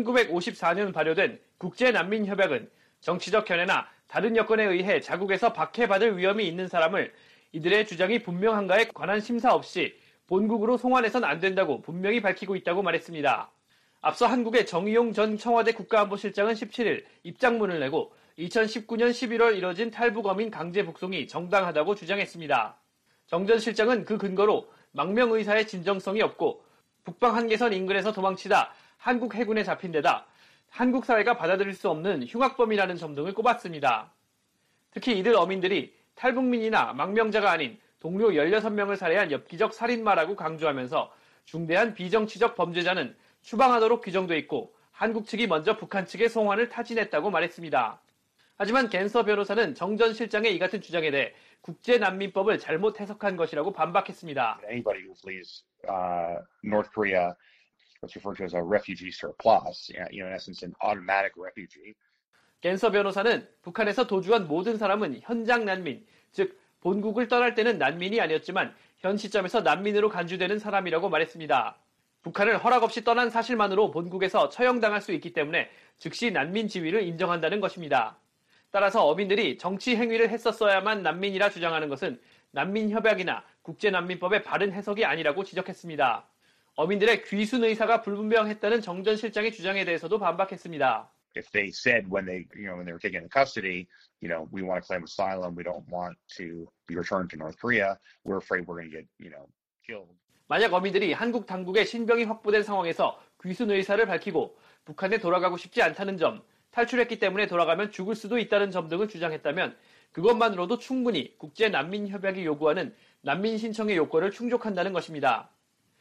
1954년 발효된 국제난민협약은 정치적 견해나 다른 여건에 의해 자국에서 박해받을 위험이 있는 사람을 이들의 주장이 분명한가에 관한 심사 없이 본국으로 송환해선 안 된다고 분명히 밝히고 있다고 말했습니다. 앞서 한국의 정의용 전 청와대 국가안보실장은 17일 입장문을 내고 2019년 11월 이뤄진 탈북 어민 강제 북송이 정당하다고 주장했습니다. 정 전 실장은 그 근거로 망명 의사의 진정성이 없고 북방 한계선 인근에서 도망치다 한국 해군에 잡힌 데다 한국 사회가 받아들일 수 없는 흉악범이라는 점 등을 꼽았습니다. 특히 이들 어민들이 탈북민이나 망명자가 아닌 동료 16명을 살해한 엽기적 살인마라고 강조하면서 중대한 비정치적 범죄자는 추방하도록 규정돼 있고 한국 측이 먼저 북한 측의 송환을 타진했다고 말했습니다. 하지만 겐서 변호사는 정 전 실장의 이 같은 주장에 대해 국제난민법을 잘못 해석한 것이라고 반박했습니다. Anybody who flees North Korea, what's referred to as a refugee surplus, in essence an automatic refugee. 겐서 변호사는 북한에서 도주한 모든 사람은 현장 난민, 즉 본국을 떠날 때는 난민이 아니었지만 현 시점에서 난민으로 간주되는 사람이라고 말했습니다. 북한을 허락 없이 떠난 사실만으로 본국에서 처형당할 수 있기 때문에 즉시 난민 지위를 인정한다는 것입니다. 따라서 어민들이 정치 행위를 했었어야만 난민이라 주장하는 것은 난민협약이나 국제난민법의 바른 해석이 아니라고 지적했습니다. 어민들의 귀순 의사가 불분명했다는 정 전 실장의 주장에 대해서도 반박했습니다. If they said when they were taken into custody, we want to claim asylum, we don't want to be returned to North Korea, we're afraid we're going to get, killed. 만약 어민들이 한국 당국의 신병이 확보된 상황에서 귀순 의사를 밝히고 북한에 돌아가고 싶지 않다는 점, 탈출했기 때문에 돌아가면 죽을 수도 있다는 점 등을 주장했다면 그것만으로도 충분히 국제난민협약이 요구하는 난민 신청의 요건을 충족한다는 것입니다.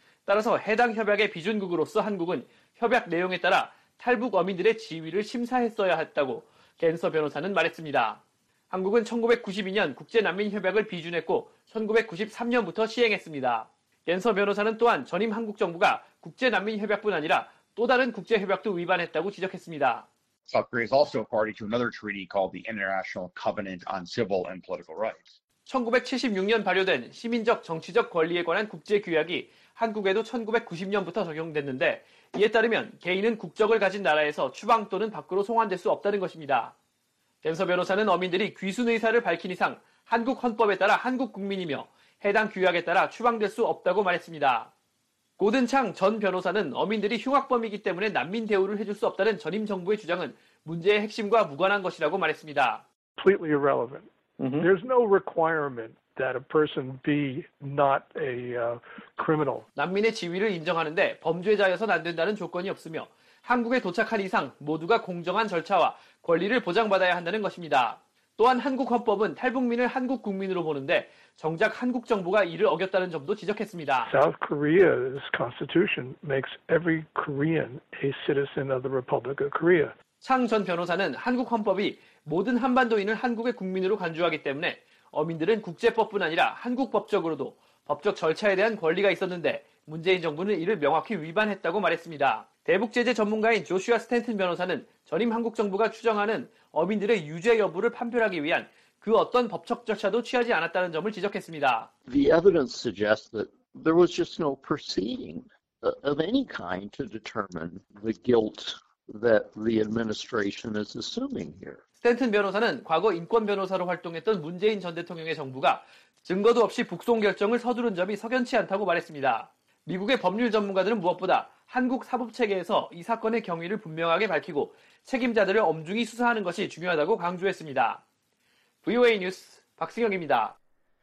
따라서 해당 협약의 비준국으로서 한국은 협약 내용에 따라 탈북 어민들의 지위를 심사했어야 했다고 겐서 변호사는 말했습니다. 한국은 1992년 국제난민협약을 비준했고 1993년부터 시행했습니다. 겐서 변호사는 또한 전임 한국 정부가 국제난민협약뿐 아니라 또 다른 국제협약도 위반했다고 지적했습니다. South Korea is also a party to another treaty called the International Covenant on Civil and Political Rights. 1976년 발효된 시민적 정치적 권리에 관한 국제규약이 한국에도 1990년부터 적용됐는데 이에 따르면 개인은 국적을 가진 나라에서 추방 또는 밖으로 송환될 수 없다는 것입니다. 겐서 변호사는 어민들이 귀순 의사를 밝힌 이상 한국 헌법에 따라 한국 국민이며 해당 규약에 따라 추방될 수 없다고 말했습니다. 고든창 전 변호사는 어민들이 흉악범이기 때문에 난민 대우를 해줄 수 없다는 전임 정부의 주장은 문제의 핵심과 무관한 것이라고 말했습니다. Completely irrelevant. There's no requirement that a person be not a criminal. 난민의 지위를 인정하는데 범죄자여서는 안 된다는 조건이 없으며 한국에 도착한 이상 모두가 공정한 절차와 권리를 보장받아야 한다는 것입니다. 또한 한국 헌법은 탈북민을 한국 국민으로 보는데 정작 한국 정부가 이를 어겼다는 점도 지적했습니다. South Korea's constitution makes every Korean a citizen of the Republic of Korea. 창 전 변호사는 한국 헌법이 모든 한반도인을 한국의 국민으로 간주하기 때문에 어민들은 국제법뿐 아니라 한국 법적으로도 법적 절차에 대한 권리가 있었는데 문재인 정부는 이를 명확히 위반했다고 말했습니다. 대북제재 전문가인 조슈아 스탠튼 변호사는 전임 한국 정부가 추정하는 어민들의 유죄 여부를 판별하기 위한 그 어떤 법적 절차도 취하지 않았다는 점을 지적했습니다. The evidence suggests that there was just no proceeding of any kind to determine the guilt that the administration is assuming here. 스탠튼 변호사는 과거 인권 변호사로 활동했던 문재인 전 대통령의 정부가 증거도 없이 북송 결정을 서두른 점이 석연치 않다고 말했습니다. 미국의 법률 전문가들은 무엇보다 한국 사법체계에서 이 사건의 경위를 분명하게 밝히고 책임자들을 엄중히 수사하는 것이 중요하다고 강조했습니다. VOA 뉴스 박승혁입니다.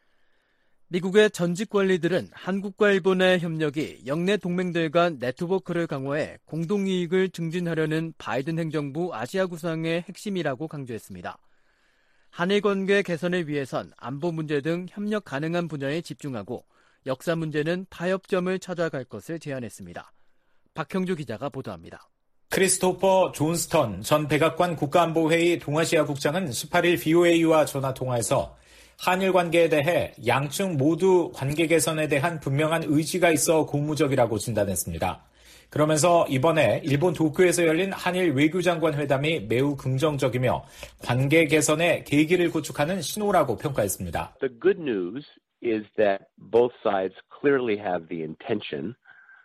미국의 전직 관리들은 한국과 일본의 협력이 영내 동맹들 간 네트워크를 강화해 공동이익을 증진하려는 바이든 행정부 아시아 구상의 핵심이라고 강조했습니다. 한일 관계 개선을 위해선 안보 문제 등 협력 가능한 분야에 집중하고 역사 문제는 타협점을 찾아갈 것을 제안했습니다. 박형주 기자가 보도합니다. 크리스토퍼 존스턴 전 백악관 국가안보회의 동아시아 국장은 18일 VOA와 전화통화에서 한일 관계에 대해 양측 모두 관계 개선에 대한 분명한 의지가 있어 고무적이라고 진단했습니다. 그러면서 이번에 일본 도쿄에서 열린 한일 외교장관 회담이 매우 긍정적이며 관계 개선의 계기를 구축하는 신호라고 평가했습니다. The good news is that both sides clearly have the intention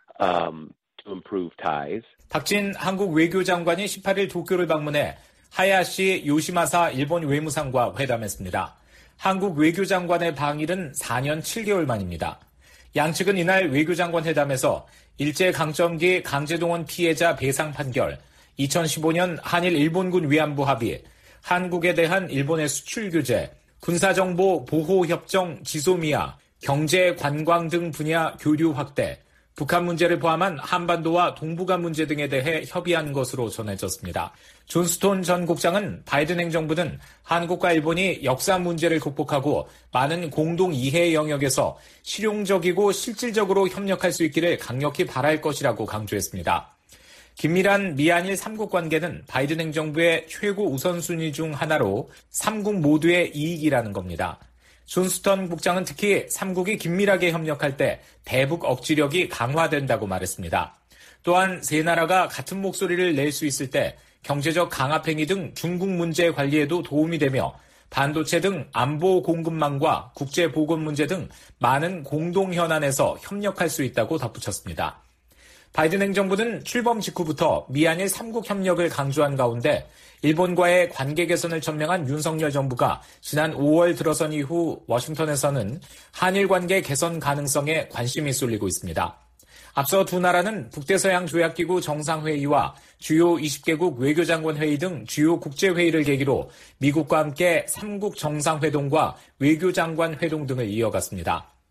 to improve ties. 박진 한국 외교장관이 18일 도쿄를 방문해 하야시 요시마사 일본 외무상과 회담했습니다. 한국 외교장관의 방일은 4년 7개월 만입니다. 양측은 이날 외교장관 회담에서 일제강점기 강제동원 피해자 배상 판결, 2015년 한일 일본군 위안부 합의, 한국에 대한 일본의 수출 규제, 군사정보 보호협정 지소미아, 경제 관광 등 분야 교류 확대, 북한 문제를 포함한 한반도와 동북아 문제 등에 대해 협의한 것으로 전해졌습니다. 존스톤 전 국장은 바이든 행정부는 한국과 일본이 역사 문제를 극복하고 많은 공동 이해 영역에서 실용적이고 실질적으로 협력할 수 있기를 강력히 바랄 것이라고 강조했습니다. 긴밀한 미한일 3국 관계는 바이든 행정부의 최고 우선순위 중 하나로 3국 모두의 이익이라는 겁니다. 존스턴 국장은 특히 3국이 긴밀하게 협력할 때 대북 억지력이 강화된다고 말했습니다. 또한 세 나라가 같은 목소리를 낼 수 있을 때 경제적 강압행위 등 중국 문제 관리에도 도움이 되며 반도체 등 안보 공급망과 국제보건 문제 등 많은 공동 현안에서 협력할 수 있다고 덧붙였습니다. 바이든 행정부는 출범 직후부터 미한일 3국 협력을 강조한 가운데 일본과의 관계 개선을 천명한 윤석열 정부가 지난 5월 들어선 이후 워싱턴에서는 한일 관계 개선 가능성에 관심이 쏠리고 있습니다. 앞서 두 나라는 북대서양 조약기구 정상회의와 주요 20개국 외교장관 회의 등 주요 국제회의를 계기로 미국과 함께 3국 정상회동과 외교장관 회동 등을 이어갔습니다.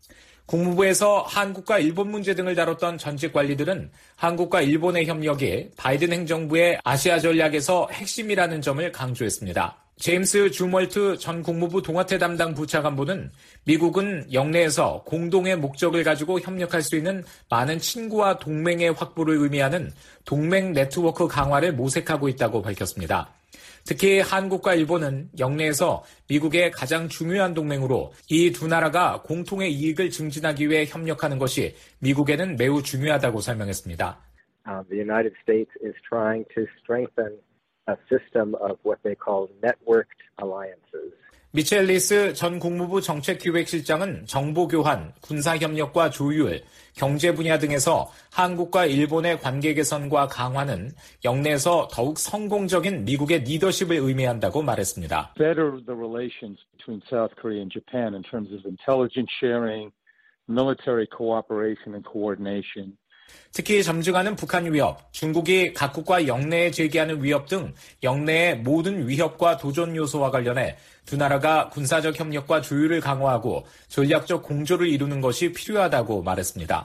국무부에서 한국과 일본 문제 등을 다뤘던 전직 관리들은 한국과 일본의 협력이 바이든 행정부의 아시아 전략에서 핵심이라는 점을 강조했습니다. 제임스 주멀트 전 국무부 동아태 담당 부차관보는 미국은 영내에서 공동의 목적을 가지고 협력할 수 있는 많은 친구와 동맹의 확보를 의미하는 동맹 네트워크 강화를 모색하고 있다고 밝혔습니다. 특히 한국과 일본은 영내에서 미국의 가장 중요한 동맹으로 이 두 나라가 공통의 이익을 증진하기 위해 협력하는 것이 미국에는 매우 중요하다고 설명했습니다. The United States is trying to strengthen a system of what they call networked alliances. 미첼 리스 전 국무부 정책기획실장은 정보교환, 군사협력과 조율, 경제 분야 등에서 한국과 일본의 관계 개선과 강화는 영내에서 더욱 성공적인 미국의 리더십을 의미한다고 말했습니다. Better the relations between South Korea and Japan in terms of intelligence sharing, military cooperation and coordination. 특히 점증하는 북한 위협, 중국이 각국과 영내에 제기하는 위협 등 영내의 모든 위협과 도전 요소와 관련해 두 나라가 군사적 협력과 조율을 강화하고 전략적 공조를 이루는 것이 필요하다고 말했습니다.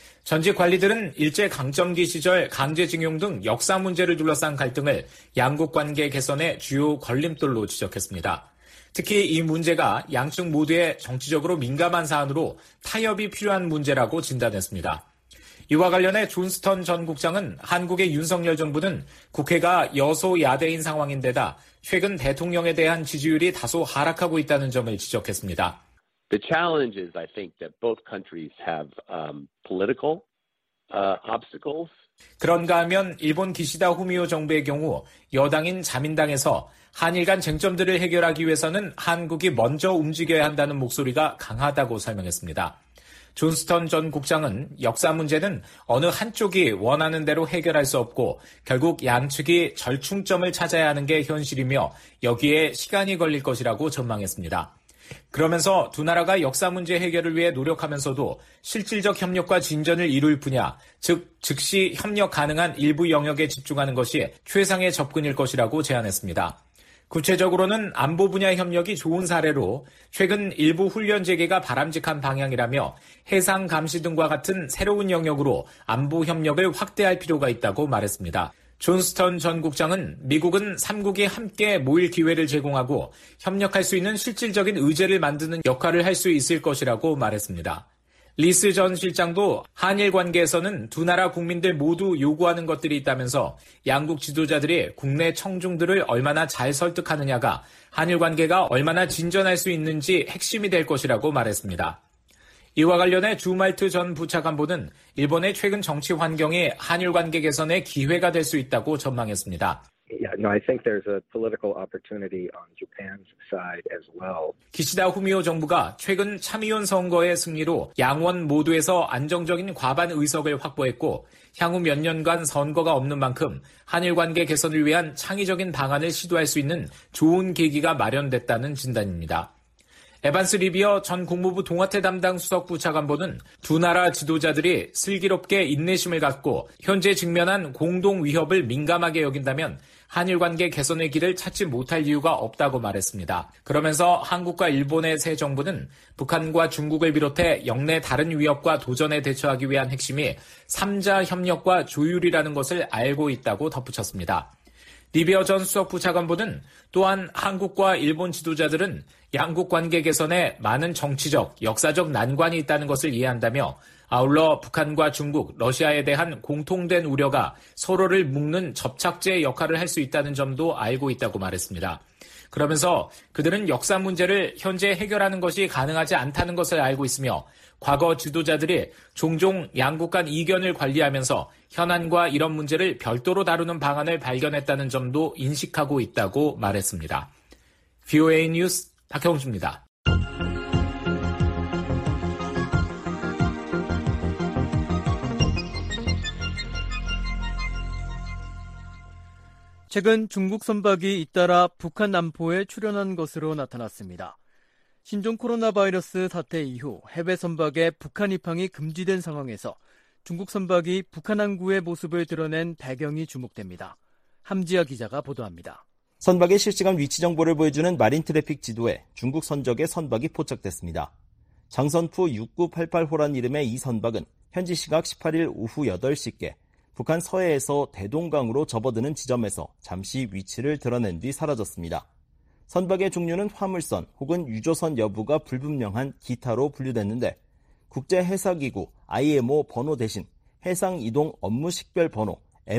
전직 관리들은 일제강점기 시절 강제징용 등 역사 문제를 둘러싼 갈등을 양국 관계 개선의 주요 걸림돌로 지적했습니다. 특히 이 문제가 양측 모두의 정치적으로 민감한 사안으로 타협이 필요한 문제라고 진단했습니다. 이와 관련해 존스턴 전 국장은 한국의 윤석열 정부는 국회가 여소야대인 상황인데다 최근 대통령에 대한 지지율이 다소 하락하고 있다는 점을 지적했습니다. The challenge is, I think, that both countries have political obstacles. 그런가 하면 일본 기시다 후미오 정부의 경우 여당인 자민당에서 한일 간 쟁점들을 해결하기 위해서는 한국이 먼저 움직여야 한다는 목소리가 강하다고 설명했습니다. 존스턴 전 국장은 역사 문제는 어느 한쪽이 원하는 대로 해결할 수 없고 결국 양측이 절충점을 찾아야 하는 게 현실이며 여기에 시간이 걸릴 것이라고 전망했습니다. 그러면서 두 나라가 역사 문제 해결을 위해 노력하면서도 실질적 협력과 진전을 이룰 분야, 즉 즉시 협력 가능한 일부 영역에 집중하는 것이 최상의 접근일 것이라고 제안했습니다. 구체적으로는 안보 분야 협력이 좋은 사례로 최근 일부 훈련 재개가 바람직한 방향이라며 해상 감시 등과 같은 새로운 영역으로 안보 협력을 확대할 필요가 있다고 말했습니다. 존스턴 전 국장은 미국은 3국이 함께 모일 기회를 제공하고 협력할 수 있는 실질적인 의제를 만드는 역할을 할 수 있을 것이라고 말했습니다. 리스 전 실장도 한일 관계에서는 두 나라 국민들 모두 요구하는 것들이 있다면서 양국 지도자들이 국내 청중들을 얼마나 잘 설득하느냐가 한일 관계가 얼마나 진전할 수 있는지 핵심이 될 것이라고 말했습니다. 이와 관련해 주말트 전 부차관보는 일본의 최근 정치 환경이 한일 관계 개선의 기회가 될 수 있다고 전망했습니다. Yeah, no, I think there's a political opportunity on Japan's side as well. 기시다 후미오 정부가 최근 참의원 선거의 승리로 양원 모두에서 안정적인 과반 의석을 확보했고 향후 몇 년간 선거가 없는 만큼 한일 관계 개선을 위한 창의적인 방안을 시도할 수 있는 좋은 계기가 마련됐다는 진단입니다. 에반스 리비어 전 국무부 동아태 담당 수석부 차관보는 두 나라 지도자들이 슬기롭게 인내심을 갖고 현재 직면한 공동 위협을 민감하게 여긴다면 한일 관계 개선의 길을 찾지 못할 이유가 없다고 말했습니다. 그러면서 한국과 일본의 새 정부는 북한과 중국을 비롯해 영내 다른 위협과 도전에 대처하기 위한 핵심이 3자 협력과 조율이라는 것을 알고 있다고 덧붙였습니다. 리비어 전 수석부 차관보는 또한 한국과 일본 지도자들은 양국 관계 개선에 많은 정치적, 역사적 난관이 있다는 것을 이해한다며 아울러 북한과 중국, 러시아에 대한 공통된 우려가 서로를 묶는 접착제 역할을 할 수 있다는 점도 알고 있다고 말했습니다. 그러면서 그들은 역사 문제를 현재 해결하는 것이 가능하지 않다는 것을 알고 있으며 과거 지도자들이 종종 양국 간 이견을 관리하면서 현안과 이런 문제를 별도로 다루는 방안을 발견했다는 점도 인식하고 있다고 말했습니다. VOA 뉴스 박형주입니다. 최근 중국 선박이 잇따라 북한 남포에 출현한 것으로 나타났습니다. 신종 코로나 바이러스 사태 이후 해외 선박의 북한 입항이 금지된 상황에서 중국 선박이 북한 항구의 모습을 드러낸 배경이 주목됩니다. 함지아 기자가 보도합니다. 선박의 실시간 위치 정보를 보여주는 마린 트래픽 지도에 중국 선적의 선박이 포착됐습니다. 장선프 6988호란 이름의 이 선박은 현지 시각 18일 오후 8시께 북한 서해에서 대동강으로 접어드는 지점에서 잠시 위치를 드러낸 뒤 사라졌습니다. 선박의 종류는 화물선 혹은 유조선 여부가 불분명한 기타로 분류됐는데 국제해사기구 IMO 번호 대신 해상이동 업무 식별 번호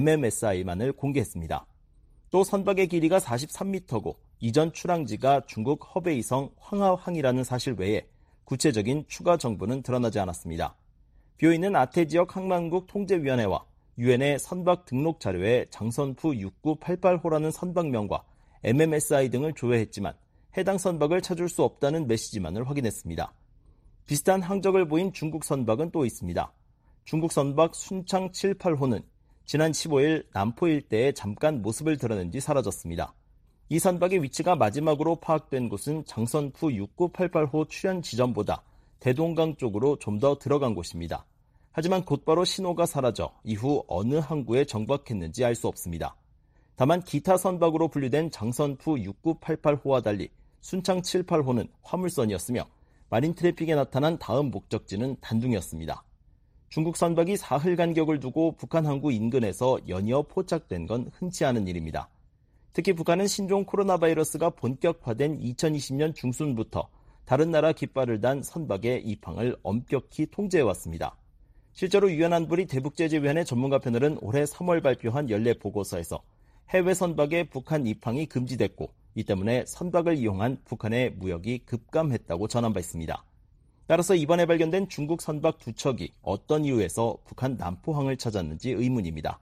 MMSI만을 공개했습니다. 또 선박의 길이가 43m고 이전 출항지가 중국 허베이성 황하항이라는 사실 외에 구체적인 추가 정보는 드러나지 않았습니다. 비어있는 아태지역 항만국 통제위원회와 유엔의 선박 등록 자료에 장선프 6988호라는 선박명과 MMSI 등을 조회했지만 해당 선박을 찾을 수 없다는 메시지만을 확인했습니다. 비슷한 항적을 보인 중국 선박은 또 있습니다. 중국 선박 순창 78호는 지난 15일 남포 일대에 잠깐 모습을 드러낸 뒤 사라졌습니다. 이 선박의 위치가 마지막으로 파악된 곳은 장선프 6988호 출현 지점보다 대동강 쪽으로 좀 더 들어간 곳입니다. 하지만 곧바로 신호가 사라져 이후 어느 항구에 정박했는지 알 수 없습니다. 다만 기타 선박으로 분류된 장선프 6988호와 달리 순창 78호는 화물선이었으며 마린 트래픽에 나타난 다음 목적지는 단둥이었습니다. 중국 선박이 사흘 간격을 두고 북한 항구 인근에서 연이어 포착된 건 흔치 않은 일입니다. 특히 북한은 신종 코로나 바이러스가 본격화된 2020년 중순부터 다른 나라 깃발을 단 선박의 입항을 엄격히 통제해왔습니다. 실제로 유엔 안보리 대북제재위원회 전문가 패널은 올해 3월 발표한 연례 보고서에서 해외 선박의 북한 입항이 금지됐고 이 때문에 선박을 이용한 북한의 무역이 급감했다고 전한 바 있습니다. 따라서 이번에 발견된 중국 선박 2척이 어떤 이유에서 북한 남포항을 찾았는지 의문입니다.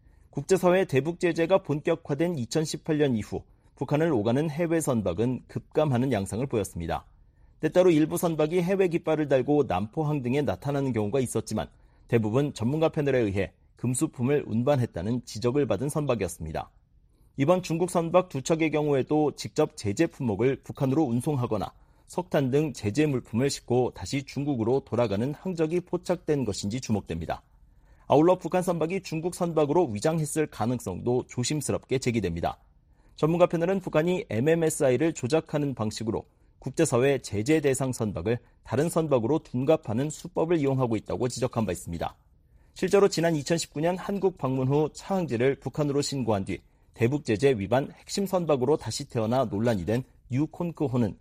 국제사회의 대북 제재가 본격화된 2018년 이후 북한을 오가는 해외 선박은 급감하는 양상을 보였습니다. 때때로 일부 선박이 해외 깃발을 달고 남포항 등에 나타나는 경우가 있었지만 대부분 전문가 패널에 의해 금수품을 운반했다는 지적을 받은 선박이었습니다. 이번 중국 선박 2척의 경우에도 직접 제재 품목을 북한으로 운송하거나 석탄 등 제재 물품을 싣고 다시 중국으로 돌아가는 항적이 포착된 것인지 주목됩니다. 아울러 북한 선박이 중국 선박으로 위장했을 가능성도 조심스럽게 제기됩니다. 전문가 패널은 북한이 MMSI를 조작하는 방식으로 국제사회 제재 대상 선박을 다른 선박으로 둔갑하는 수법을 이용하고 있다고 지적한 바 있습니다. 실제로 지난 2019년 한국 방문 후 차항지를 북한으로 신고한 뒤 대북제재 위반 핵심 선박으로 다시 태어나 논란이 된 유콘크호는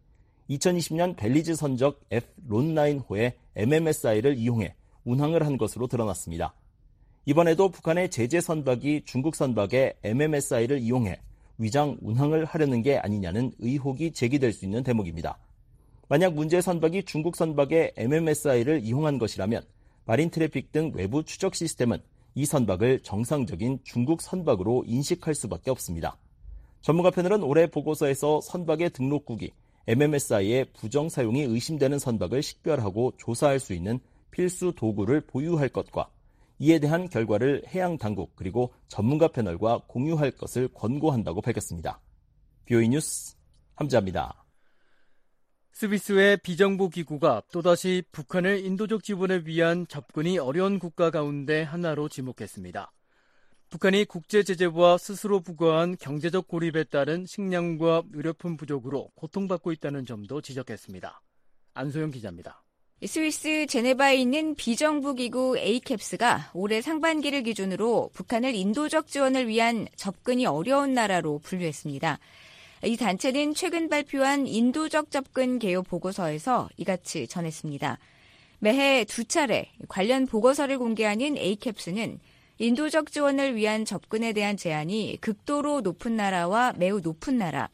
2020년 벨리즈 선적 F-론9호의 MMSI를 이용해 운항을 한 것으로 드러났습니다. 이번에도 북한의 제재 선박이 중국 선박의 MMSI를 이용해 위장 운항을 하려는 게 아니냐는 의혹이 제기될 수 있는 대목입니다. 만약 문제 선박이 중국 선박의 MMSI를 이용한 것이라면 마린 트래픽 등 외부 추적 시스템은 이 선박을 정상적인 중국 선박으로 인식할 수밖에 없습니다. 전문가 패널은 올해 보고서에서 선박의 등록국이 MMSI의 부정 사용이 의심되는 선박을 식별하고 조사할 수 있는 필수 도구를 보유할 것과 이에 대한 결과를 해양당국 그리고 전문가 패널과 공유할 것을 권고한다고 밝혔습니다. BOE 뉴스 함자입니다. 스위스의 비정부 기구가 또다시 북한을 인도적 지원에 위한 접근이 어려운 국가 가운데 하나로 지목했습니다. 북한이 국제제재와 스스로 부과한 경제적 고립에 따른 식량과 의료품 부족으로 고통받고 있다는 점도 지적했습니다. 안소영 기자입니다. 스위스 제네바에 있는 비정부 기구 ACAPS가 올해 상반기를 기준으로 북한을 인도적 지원을 위한 접근이 어려운 나라로 분류했습니다. 이 단체는 최근 발표한 인도적 접근 개요 보고서에서 이같이 전했습니다. 매해 2차례 관련 보고서를 공개하는 ACAPS는 인도적 지원을 위한 접근에 대한 제한이 극도로 높은 나라와 매우 높은 나라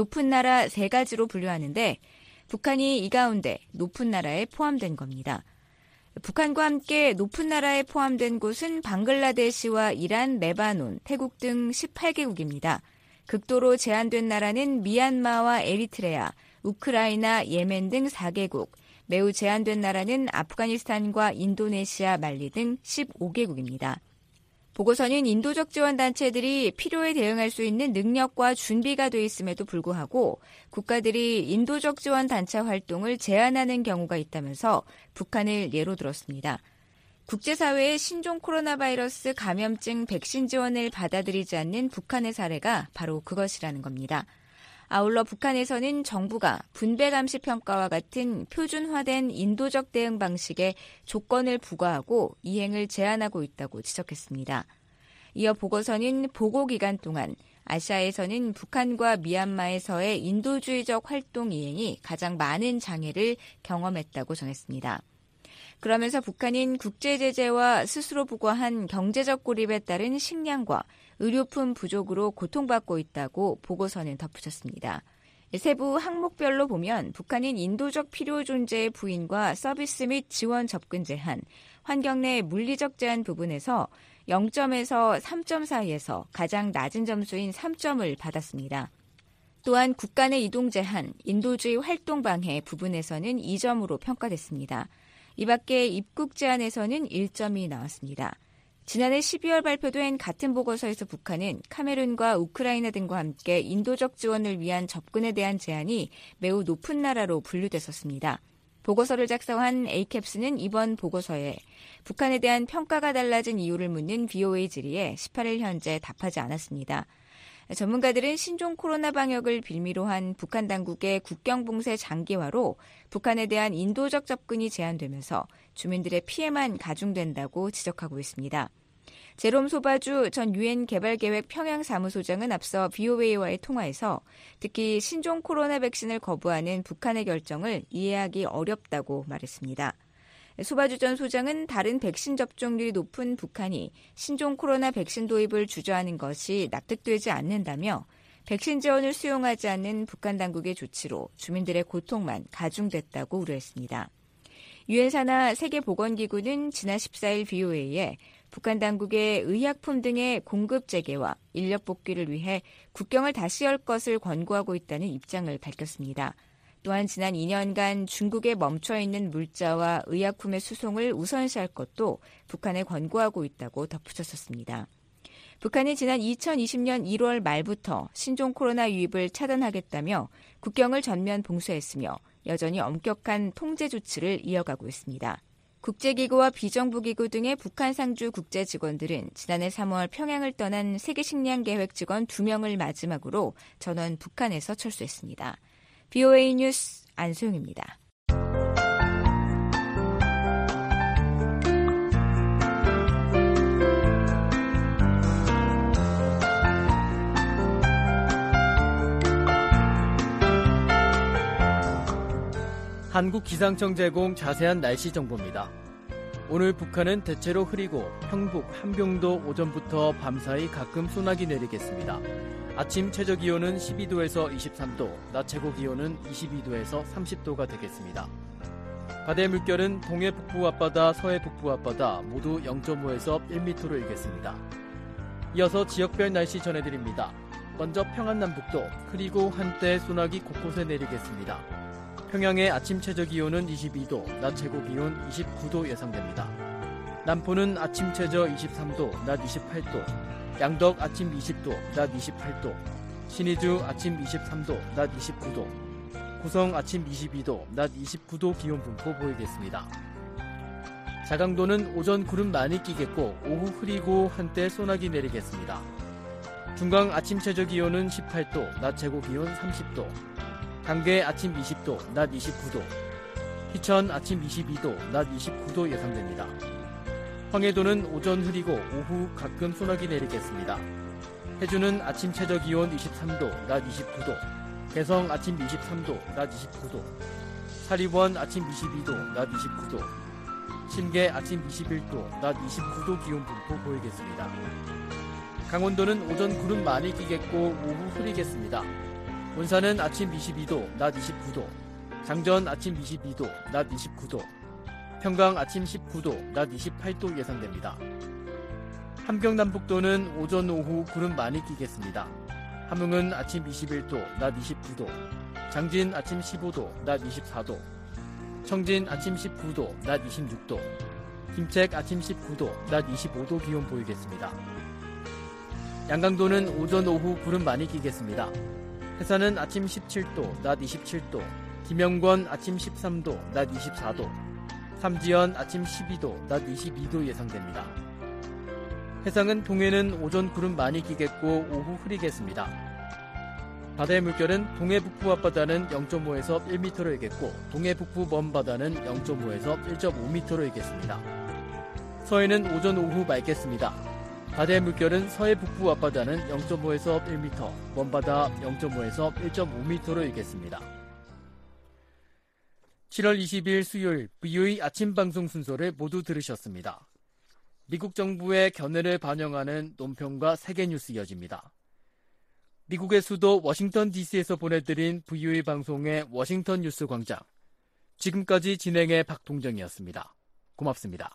3가지로 분류하는데 북한이 이 가운데 높은 나라에 포함된 겁니다. 북한과 함께 높은 나라에 포함된 곳은 방글라데시와 이란, 레바논, 태국 등 18개국입니다. 극도로 제한된 나라는 미얀마와 에리트레아, 우크라이나, 예멘 등 4개국, 매우 제한된 나라는 아프가니스탄과 인도네시아, 말리 등 15개국입니다. 보고서는 인도적 지원 단체들이 필요에 대응할 수 있는 능력과 준비가 돼 있음에도 불구하고 국가들이 인도적 지원 단체 활동을 제한하는 경우가 있다면서 북한을 예로 들었습니다. 국제사회의 신종 코로나 바이러스 감염증 백신 지원을 받아들이지 않는 북한의 사례가 바로 그것이라는 겁니다. 아울러 북한에서는 정부가 분배 감시 평가와 같은 표준화된 인도적 대응 방식에 조건을 부과하고 이행을 제한하고 있다고 지적했습니다. 이어 보고서는 보고 기간 동안 아시아에서는 북한과 미얀마에서의 인도주의적 활동 이행이 가장 많은 장애를 경험했다고 전했습니다. 그러면서 북한은 국제제재와 스스로 부과한 경제적 고립에 따른 식량과 의료품 부족으로 고통받고 있다고 보고서는 덧붙였습니다. 세부 항목별로 보면 북한은 인도적 필요 존재의 부인과 서비스 및 지원 접근 제한, 환경 내 물리적 제한 부분에서 0점에서 3점 사이에서 가장 낮은 점수인 3점을 받았습니다. 또한 국가 내 이동 제한, 인도주의 활동 방해 부분에서는 2점으로 평가됐습니다. 이 밖에 입국 제한에서는 1점이 나왔습니다. 지난해 12월 발표된 같은 보고서에서 북한은 카메룬과 우크라이나 등과 함께 인도적 지원을 위한 접근에 대한 제한이 매우 높은 나라로 분류됐었습니다. 보고서를 작성한 에이캡스는 이번 보고서에 북한에 대한 평가가 달라진 이유를 묻는 VOA 질의에 18일 현재 답하지 않았습니다. 전문가들은 신종 코로나 방역을 빌미로 한 북한 당국의 국경 봉쇄 장기화로 북한에 대한 인도적 접근이 제한되면서 주민들의 피해만 가중된다고 지적하고 있습니다. 제롬 소바주 전 유엔 개발계획 평양사무소장은 앞서 VOA와의 통화에서 특히 신종 코로나 백신을 거부하는 북한의 결정을 이해하기 어렵다고 말했습니다. 소바주 전 소장은 다른 백신 접종률이 높은 북한이 신종 코로나 백신 도입을 주저하는 것이 납득되지 않는다며 백신 지원을 수용하지 않는 북한 당국의 조치로 주민들의 고통만 가중됐다고 우려했습니다. 유엔 산하 세계보건기구는 지난 14일 VOA에 북한 당국의 의약품 등의 공급 재개와 인력 복귀를 위해 국경을 다시 열 것을 권고하고 있다는 입장을 밝혔습니다. 또한 지난 2년간 중국에 멈춰있는 물자와 의약품의 수송을 우선시할 것도 북한에 권고하고 있다고 덧붙였었습니다. 북한이 지난 2020년 1월 말부터 신종 코로나 유입을 차단하겠다며 국경을 전면 봉쇄했으며 여전히 엄격한 통제 조치를 이어가고 있습니다. 국제기구와 비정부기구 등의 북한 상주 국제 직원들은 지난해 3월 평양을 떠난 세계식량계획 직원 2명을 마지막으로 전원 북한에서 철수했습니다. VOA 뉴스 안소영입니다. 한국기상청 제공 자세한 날씨 정보입니다. 오늘 북한은 대체로 흐리고 평북, 함경도 오전부터 밤사이 가끔 소나기 내리겠습니다. 아침 최저기온은 12도에서 23도, 낮 최고기온은 22도에서 30도가 되겠습니다. 바다의 물결은 동해 북부 앞바다, 서해 북부 앞바다 모두 0.5에서 1m로 일겠습니다. 이어서 지역별 날씨 전해드립니다. 먼저 평안남북도 흐리고 한때 소나기 곳곳에 내리겠습니다. 평양의 아침 최저기온은 22도, 낮 최고기온 29도 예상됩니다. 남포는 아침 최저 23도, 낮 28도, 양덕 아침 20도, 낮 28도, 신의주 아침 23도, 낮 29도, 고성 아침 22도, 낮 29도 기온 분포 보이겠습니다. 자강도는 오전 구름 많이 끼겠고 오후 흐리고 한때 소나기 내리겠습니다. 중강 아침 최저기온은 18도, 낮 최고기온 30도, 강계 아침 20도, 낮 29도, 희천 아침 22도, 낮 29도 예상됩니다. 황해도는 오전 흐리고 오후 가끔 소나기 내리겠습니다. 해주는 아침 최저기온 23도, 낮 29도, 개성 아침 23도, 낮 29도, 사리원 아침 22도, 낮 29도, 신계 아침 21도, 낮 29도 기온 분포 보이겠습니다. 강원도는 오전 구름 많이 끼겠고 오후 흐리겠습니다. 원산은 아침 22도, 낮 29도, 장전 아침 22도, 낮 29도, 평강 아침 19도, 낮 28도 예상됩니다. 함경남북도는 오전 오후 구름 많이 끼겠습니다. 함흥은 아침 21도, 낮 29도, 장진 아침 15도, 낮 24도, 청진 아침 19도, 낮 26도, 김책 아침 19도, 낮 25도 기온 보이겠습니다. 양강도는 오전 오후 구름 많이 끼겠습니다. 해산은 아침 17도, 낮 27도, 김영권 아침 13도, 낮 24도, 삼지연 아침 12도, 낮 22도 예상됩니다. 해상은 동해는 오전 구름 많이 끼겠고 오후 흐리겠습니다. 바다의 물결은 동해북부 앞바다는 0.5에서 1m로 일겠고 동해북부 먼바다는 0.5에서 1.5m로 일겠습니다. 서해는 오전 오후 맑겠습니다. 바다의 물결은 서해 북부 앞바다는 0.5에서 1m, 먼바다 0.5에서 1.5m로 일겠습니다. 7월 20일 수요일 VOA 아침 방송 순서를 모두 들으셨습니다. 미국 정부의 견해를 반영하는 논평과 세계뉴스 이어집니다. 미국의 수도 워싱턴 DC에서 보내드린 VOA 방송의 워싱턴 뉴스 광장. 지금까지 진행의 박동정이었습니다. 고맙습니다.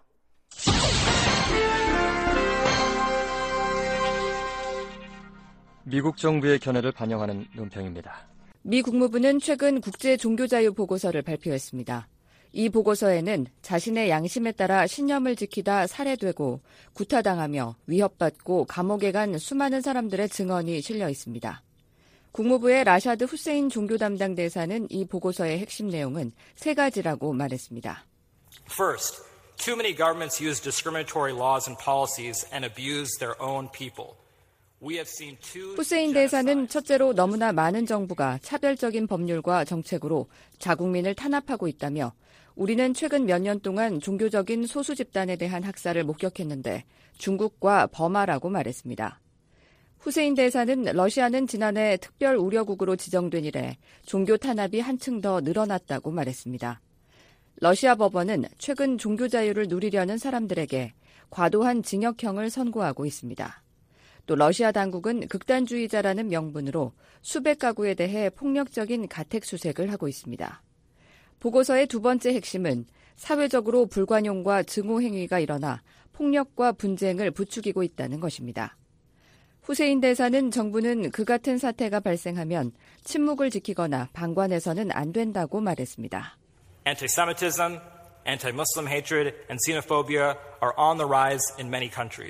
미국 정부의 견해를 반영하는 논평입니다. 미 국무부는 최근 국제종교자유 보고서를 발표했습니다. 이 보고서에는 자신의 양심에 따라 신념을 지키다 살해되고 구타당하며 위협받고 감옥에 간 수많은 사람들의 증언이 실려 있습니다. 국무부의 라샤드 후세인 종교 담당 대사는 이 보고서의 핵심 내용은 세 가지라고 말했습니다. First, too many governments use discriminatory laws and policies and abuse their own people. 후세인 대사는 첫째로 너무나 많은 정부가 차별적인 법률과 정책으로 자국민을 탄압하고 있다며 우리는 최근 몇 년 동안 종교적인 소수 집단에 대한 학살을 목격했는데 중국과 버마라고 말했습니다. 후세인 대사는 러시아는 지난해 특별 우려국으로 지정된 이래 종교 탄압이 한층 더 늘어났다고 말했습니다. 러시아 법원은 최근 종교 자유를 누리려는 사람들에게 과도한 징역형을 선고하고 있습니다. 또 러시아 당국은 극단주의자라는 명분으로 수백 가구에 대해 폭력적인 가택 수색을 하고 있습니다. 보고서의 두 번째 핵심은 사회적으로 불관용과 증오 행위가 일어나 폭력과 분쟁을 부추기고 있다는 것입니다. 후세인 대사는 정부는 그 같은 사태가 발생하면 침묵을 지키거나 방관해서는 안 된다고 말했습니다. Anti-Semitism, anti-Muslim hatred, and xenophobia are on the rise in many countries.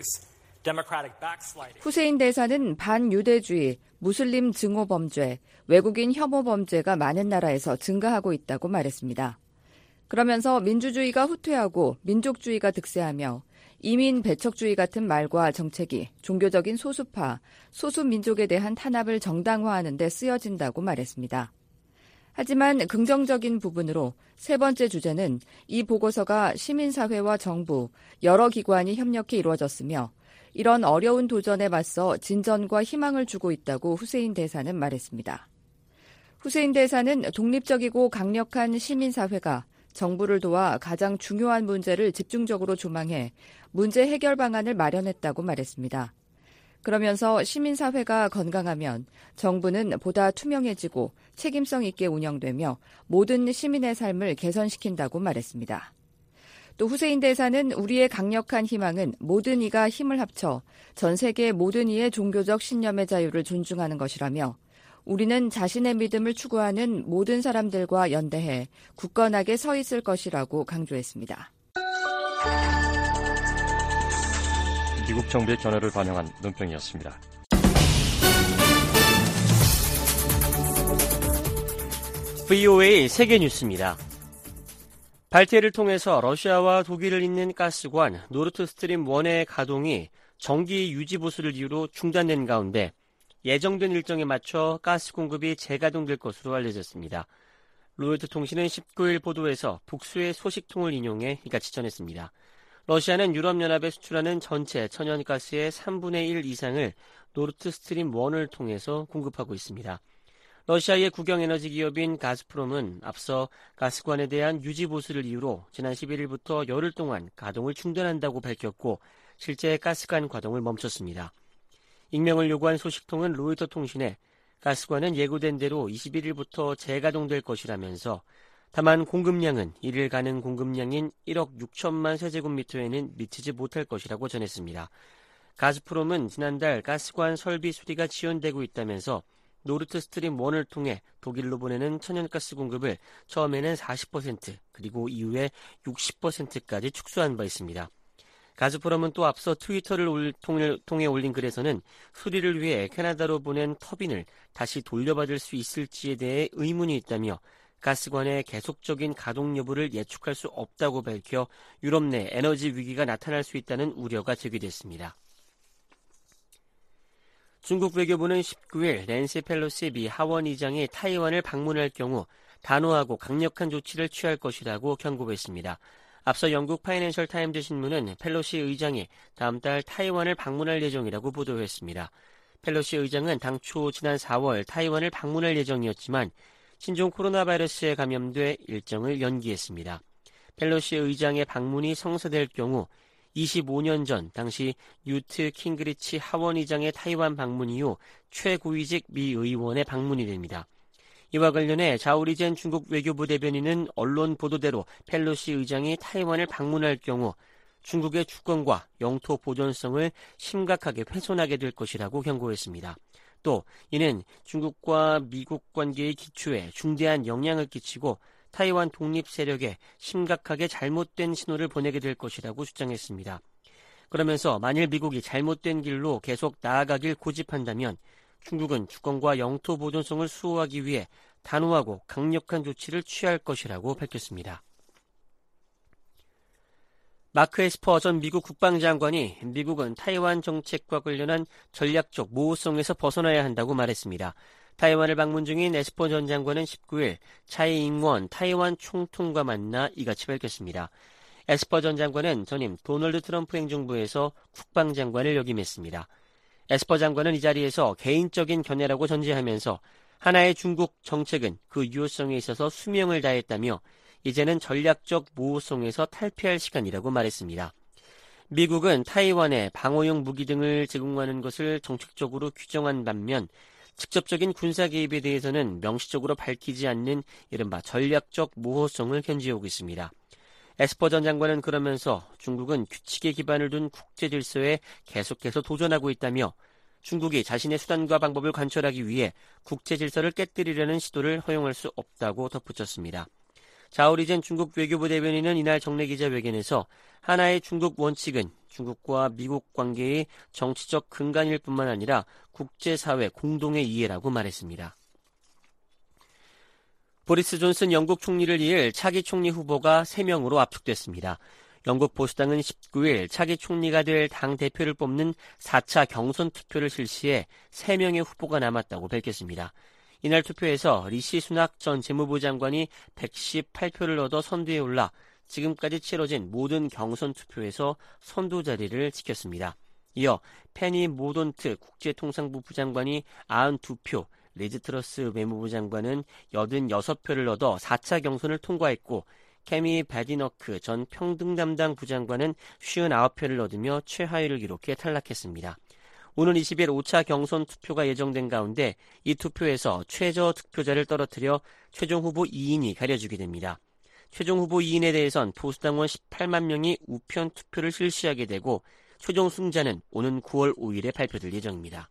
후세인 대사는 반유대주의, 무슬림 증오 범죄, 외국인 혐오 범죄가 많은 나라에서 증가하고 있다고 말했습니다. 그러면서 민주주의가 후퇴하고 민족주의가 득세하며 이민 배척주의 같은 말과 정책이 종교적인 소수파, 소수민족에 대한 탄압을 정당화하는 데 쓰여진다고 말했습니다. 하지만 긍정적인 부분으로 세 번째 주제는 이 보고서가 시민사회와 정부, 여러 기관이 협력해 이루어졌으며 이런 어려운 도전에 맞서 진전과 희망을 주고 있다고 후세인 대사는 말했습니다. 후세인 대사는 독립적이고 강력한 시민사회가 정부를 도와 가장 중요한 문제를 집중적으로 조망해 문제 해결 방안을 마련했다고 말했습니다. 그러면서 시민사회가 건강하면 정부는 보다 투명해지고 책임성 있게 운영되며 모든 시민의 삶을 개선시킨다고 말했습니다. 또 후세인 대사는 우리의 강력한 희망은 모든 이가 힘을 합쳐 전 세계 모든 이의 종교적 신념의 자유를 존중하는 것이라며 우리는 자신의 믿음을 추구하는 모든 사람들과 연대해 굳건하게 서 있을 것이라고 강조했습니다. 미국 정부의 견해를 반영한 논평이었습니다. VOA 세계뉴스입니다. 발트해를 통해서 러시아와 독일을 잇는 가스관 노르트스트림 1의 가동이 정기 유지 보수를 이유로 중단된 가운데 예정된 일정에 맞춰 가스 공급이 재가동될 것으로 알려졌습니다. 로이터 통신은 19일 보도에서 북수의 소식통을 인용해 이같이 전했습니다. 러시아는 유럽연합에 수출하는 전체 천연가스의 3분의 1 이상을 노르트스트림 1을 통해서 공급하고 있습니다. 러시아의 국영에너지 기업인 가스프롬은 앞서 가스관에 대한 유지 보수를 이유로 지난 11일부터 열흘 동안 가동을 중단한다고 밝혔고 실제 가스관 가동을 멈췄습니다. 익명을 요구한 소식통은 로이터 통신에 가스관은 예고된 대로 21일부터 재가동될 것이라면서 다만 공급량은 1일 가능 공급량인 1억 6천만 세제곱미터에는 미치지 못할 것이라고 전했습니다. 가스프롬은 지난달 가스관 설비 수리가 지연되고 있다면서 노르트스트림 1을 통해 독일로 보내는 천연가스 공급을 처음에는 40% 그리고 이후에 60%까지 축소한 바 있습니다. 가스프롬은 또 앞서 트위터를 통해 올린 글에서는 수리를 위해 캐나다로 보낸 터빈을 다시 돌려받을 수 있을지에 대해 의문이 있다며 가스관의 계속적인 가동 여부를 예측할 수 없다고 밝혀 유럽 내 에너지 위기가 나타날 수 있다는 우려가 제기됐습니다. 중국 외교부는 19일 낸시 펠로시 미 하원의장이 타이완을 방문할 경우 단호하고 강력한 조치를 취할 것이라고 경고했습니다. 앞서 영국 파이낸셜 타임즈 신문은 펠로시 의장이 다음 달 타이완을 방문할 예정이라고 보도했습니다. 펠로시 의장은 당초 지난 4월 타이완을 방문할 예정이었지만 신종 코로나 바이러스에 감염돼 일정을 연기했습니다. 펠로시 의장의 방문이 성사될 경우 25년 전 당시 뉴트 킹그리치 하원의장의 타이완 방문 이후 최고위직 미 의원의 방문이 됩니다. 이와 관련해 자오리젠 중국 외교부 대변인은 언론 보도대로 펠로시 의장이 타이완을 방문할 경우 중국의 주권과 영토 보존성을 심각하게 훼손하게 될 것이라고 경고했습니다. 또 이는 중국과 미국 관계의 기초에 중대한 영향을 끼치고 타이완 독립 세력에 심각하게 잘못된 신호를 보내게 될 것이라고 주장했습니다. 그러면서 만일 미국이 잘못된 길로 계속 나아가길 고집한다면 중국은 주권과 영토 보존성을 수호하기 위해 단호하고 강력한 조치를 취할 것이라고 밝혔습니다. 마크 에스퍼 전 미국 국방장관이 미국은 타이완 정책과 관련한 전략적 모호성에서 벗어나야 한다고 말했습니다. 타이완을 방문 중인 에스퍼 전 장관은 19일 차이잉원 타이완 총통과 만나 이같이 밝혔습니다. 에스퍼 전 장관은 전임 도널드 트럼프 행정부에서 국방장관을 역임했습니다. 에스퍼 장관은 이 자리에서 개인적인 견해라고 전제하면서 하나의 중국 정책은 그 유효성에 있어서 수명을 다했다며 이제는 전략적 모호성에서 탈피할 시간이라고 말했습니다. 미국은 타이완에 방어용 무기 등을 제공하는 것을 정책적으로 규정한 반면 직접적인 군사 개입에 대해서는 명시적으로 밝히지 않는 이른바 전략적 모호성을 견지해오고 있습니다. 에스퍼 전 장관은 그러면서 중국은 규칙에 기반을 둔 국제 질서에 계속해서 도전하고 있다며 중국이 자신의 수단과 방법을 관철하기 위해 국제 질서를 깨뜨리려는 시도를 허용할 수 없다고 덧붙였습니다. 자오리젠 중국 외교부 대변인은 이날 정례 기자회견에서 하나의 중국 원칙은 중국과 미국 관계의 정치적 근간일 뿐만 아니라 국제사회 공동의 이해라고 말했습니다. 보리스 존슨 영국 총리를 이을 차기 총리 후보가 3명으로 압축됐습니다. 영국 보수당은 19일 차기 총리가 될 당 대표를 뽑는 4차 경선 투표를 실시해 3명의 후보가 남았다고 밝혔습니다. 이날 투표에서 리시 수낙 전 재무부 장관이 118표를 얻어 선두에 올라 지금까지 치러진 모든 경선 투표에서 선두 자리를 지켰습니다. 이어 페니 모돈트 국제통상부 부장관이 92표, 리즈 트러스 외무부 장관은 86표를 얻어 4차 경선을 통과했고 케미 바디너크 전 평등 담당 부장관은 59표를 얻으며 최하위를 기록해 탈락했습니다. 오는 20일 5차 경선 투표가 예정된 가운데 이 투표에서 최저 득표자를 떨어뜨려 최종 후보 2인이 가려지게 됩니다. 최종 후보 2인에 대해선 보수당원 18만 명이 우편 투표를 실시하게 되고 최종 승자는 오는 9월 5일에 발표될 예정입니다.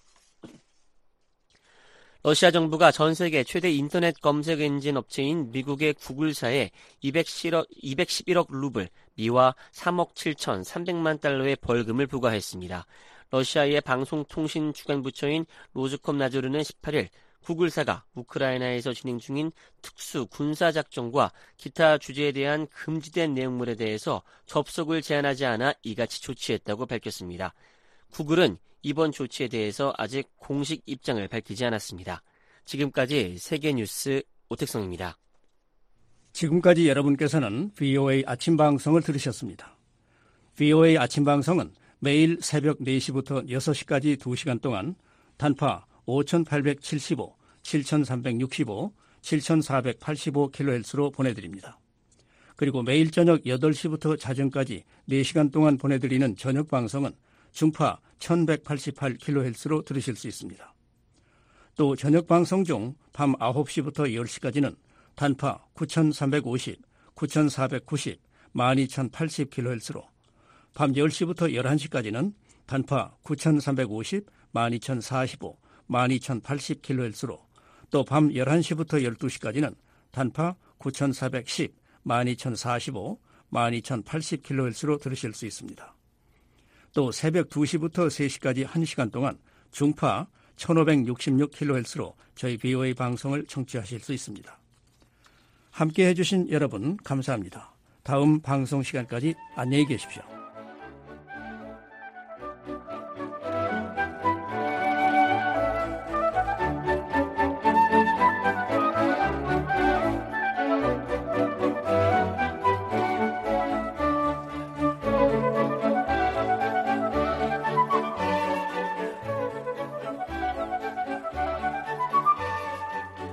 러시아 정부가 전 세계 최대 인터넷 검색 엔진 업체인 미국의 구글사에 211억 루블, 미화 3억 7,300만 달러의 벌금을 부과했습니다. 러시아의 방송통신 주관 부처인 로스콤나조르는 18일 구글사가 우크라이나에서 진행 중인 특수 군사작전과 기타 주제에 대한 금지된 내용물에 대해서 접속을 제한하지 않아 이같이 조치했다고 밝혔습니다. 구글은 이번 조치에 대해서 아직 공식 입장을 밝히지 않았습니다. 지금까지 세계뉴스 오택성입니다. 지금까지 여러분께서는 VOA 아침 방송을 들으셨습니다. VOA 아침 방송은 매일 새벽 4시부터 6시까지 2시간 동안 단파 5,875, 7,365, 7,485kHz로 보내드립니다. 그리고 매일 저녁 8시부터 자정까지 4시간 동안 보내드리는 저녁 방송은 중파 1188kHz로 들으실 수 있습니다. 또 저녁 방송 중 밤 9시부터 10시까지는 단파 9350, 9490, 12080kHz로 밤 10시부터 11시까지는 단파 9350, 12045, 12080kHz로 또 밤 11시부터 12시까지는 단파 9410, 12045, 12080kHz로 들으실 수 있습니다. 또 새벽 2시부터 3시까지 1시간 동안 중파 1566kHz로 저희 VOA 방송을 청취하실 수 있습니다. 함께해 주신 여러분 감사합니다. 다음 방송 시간까지 안녕히 계십시오.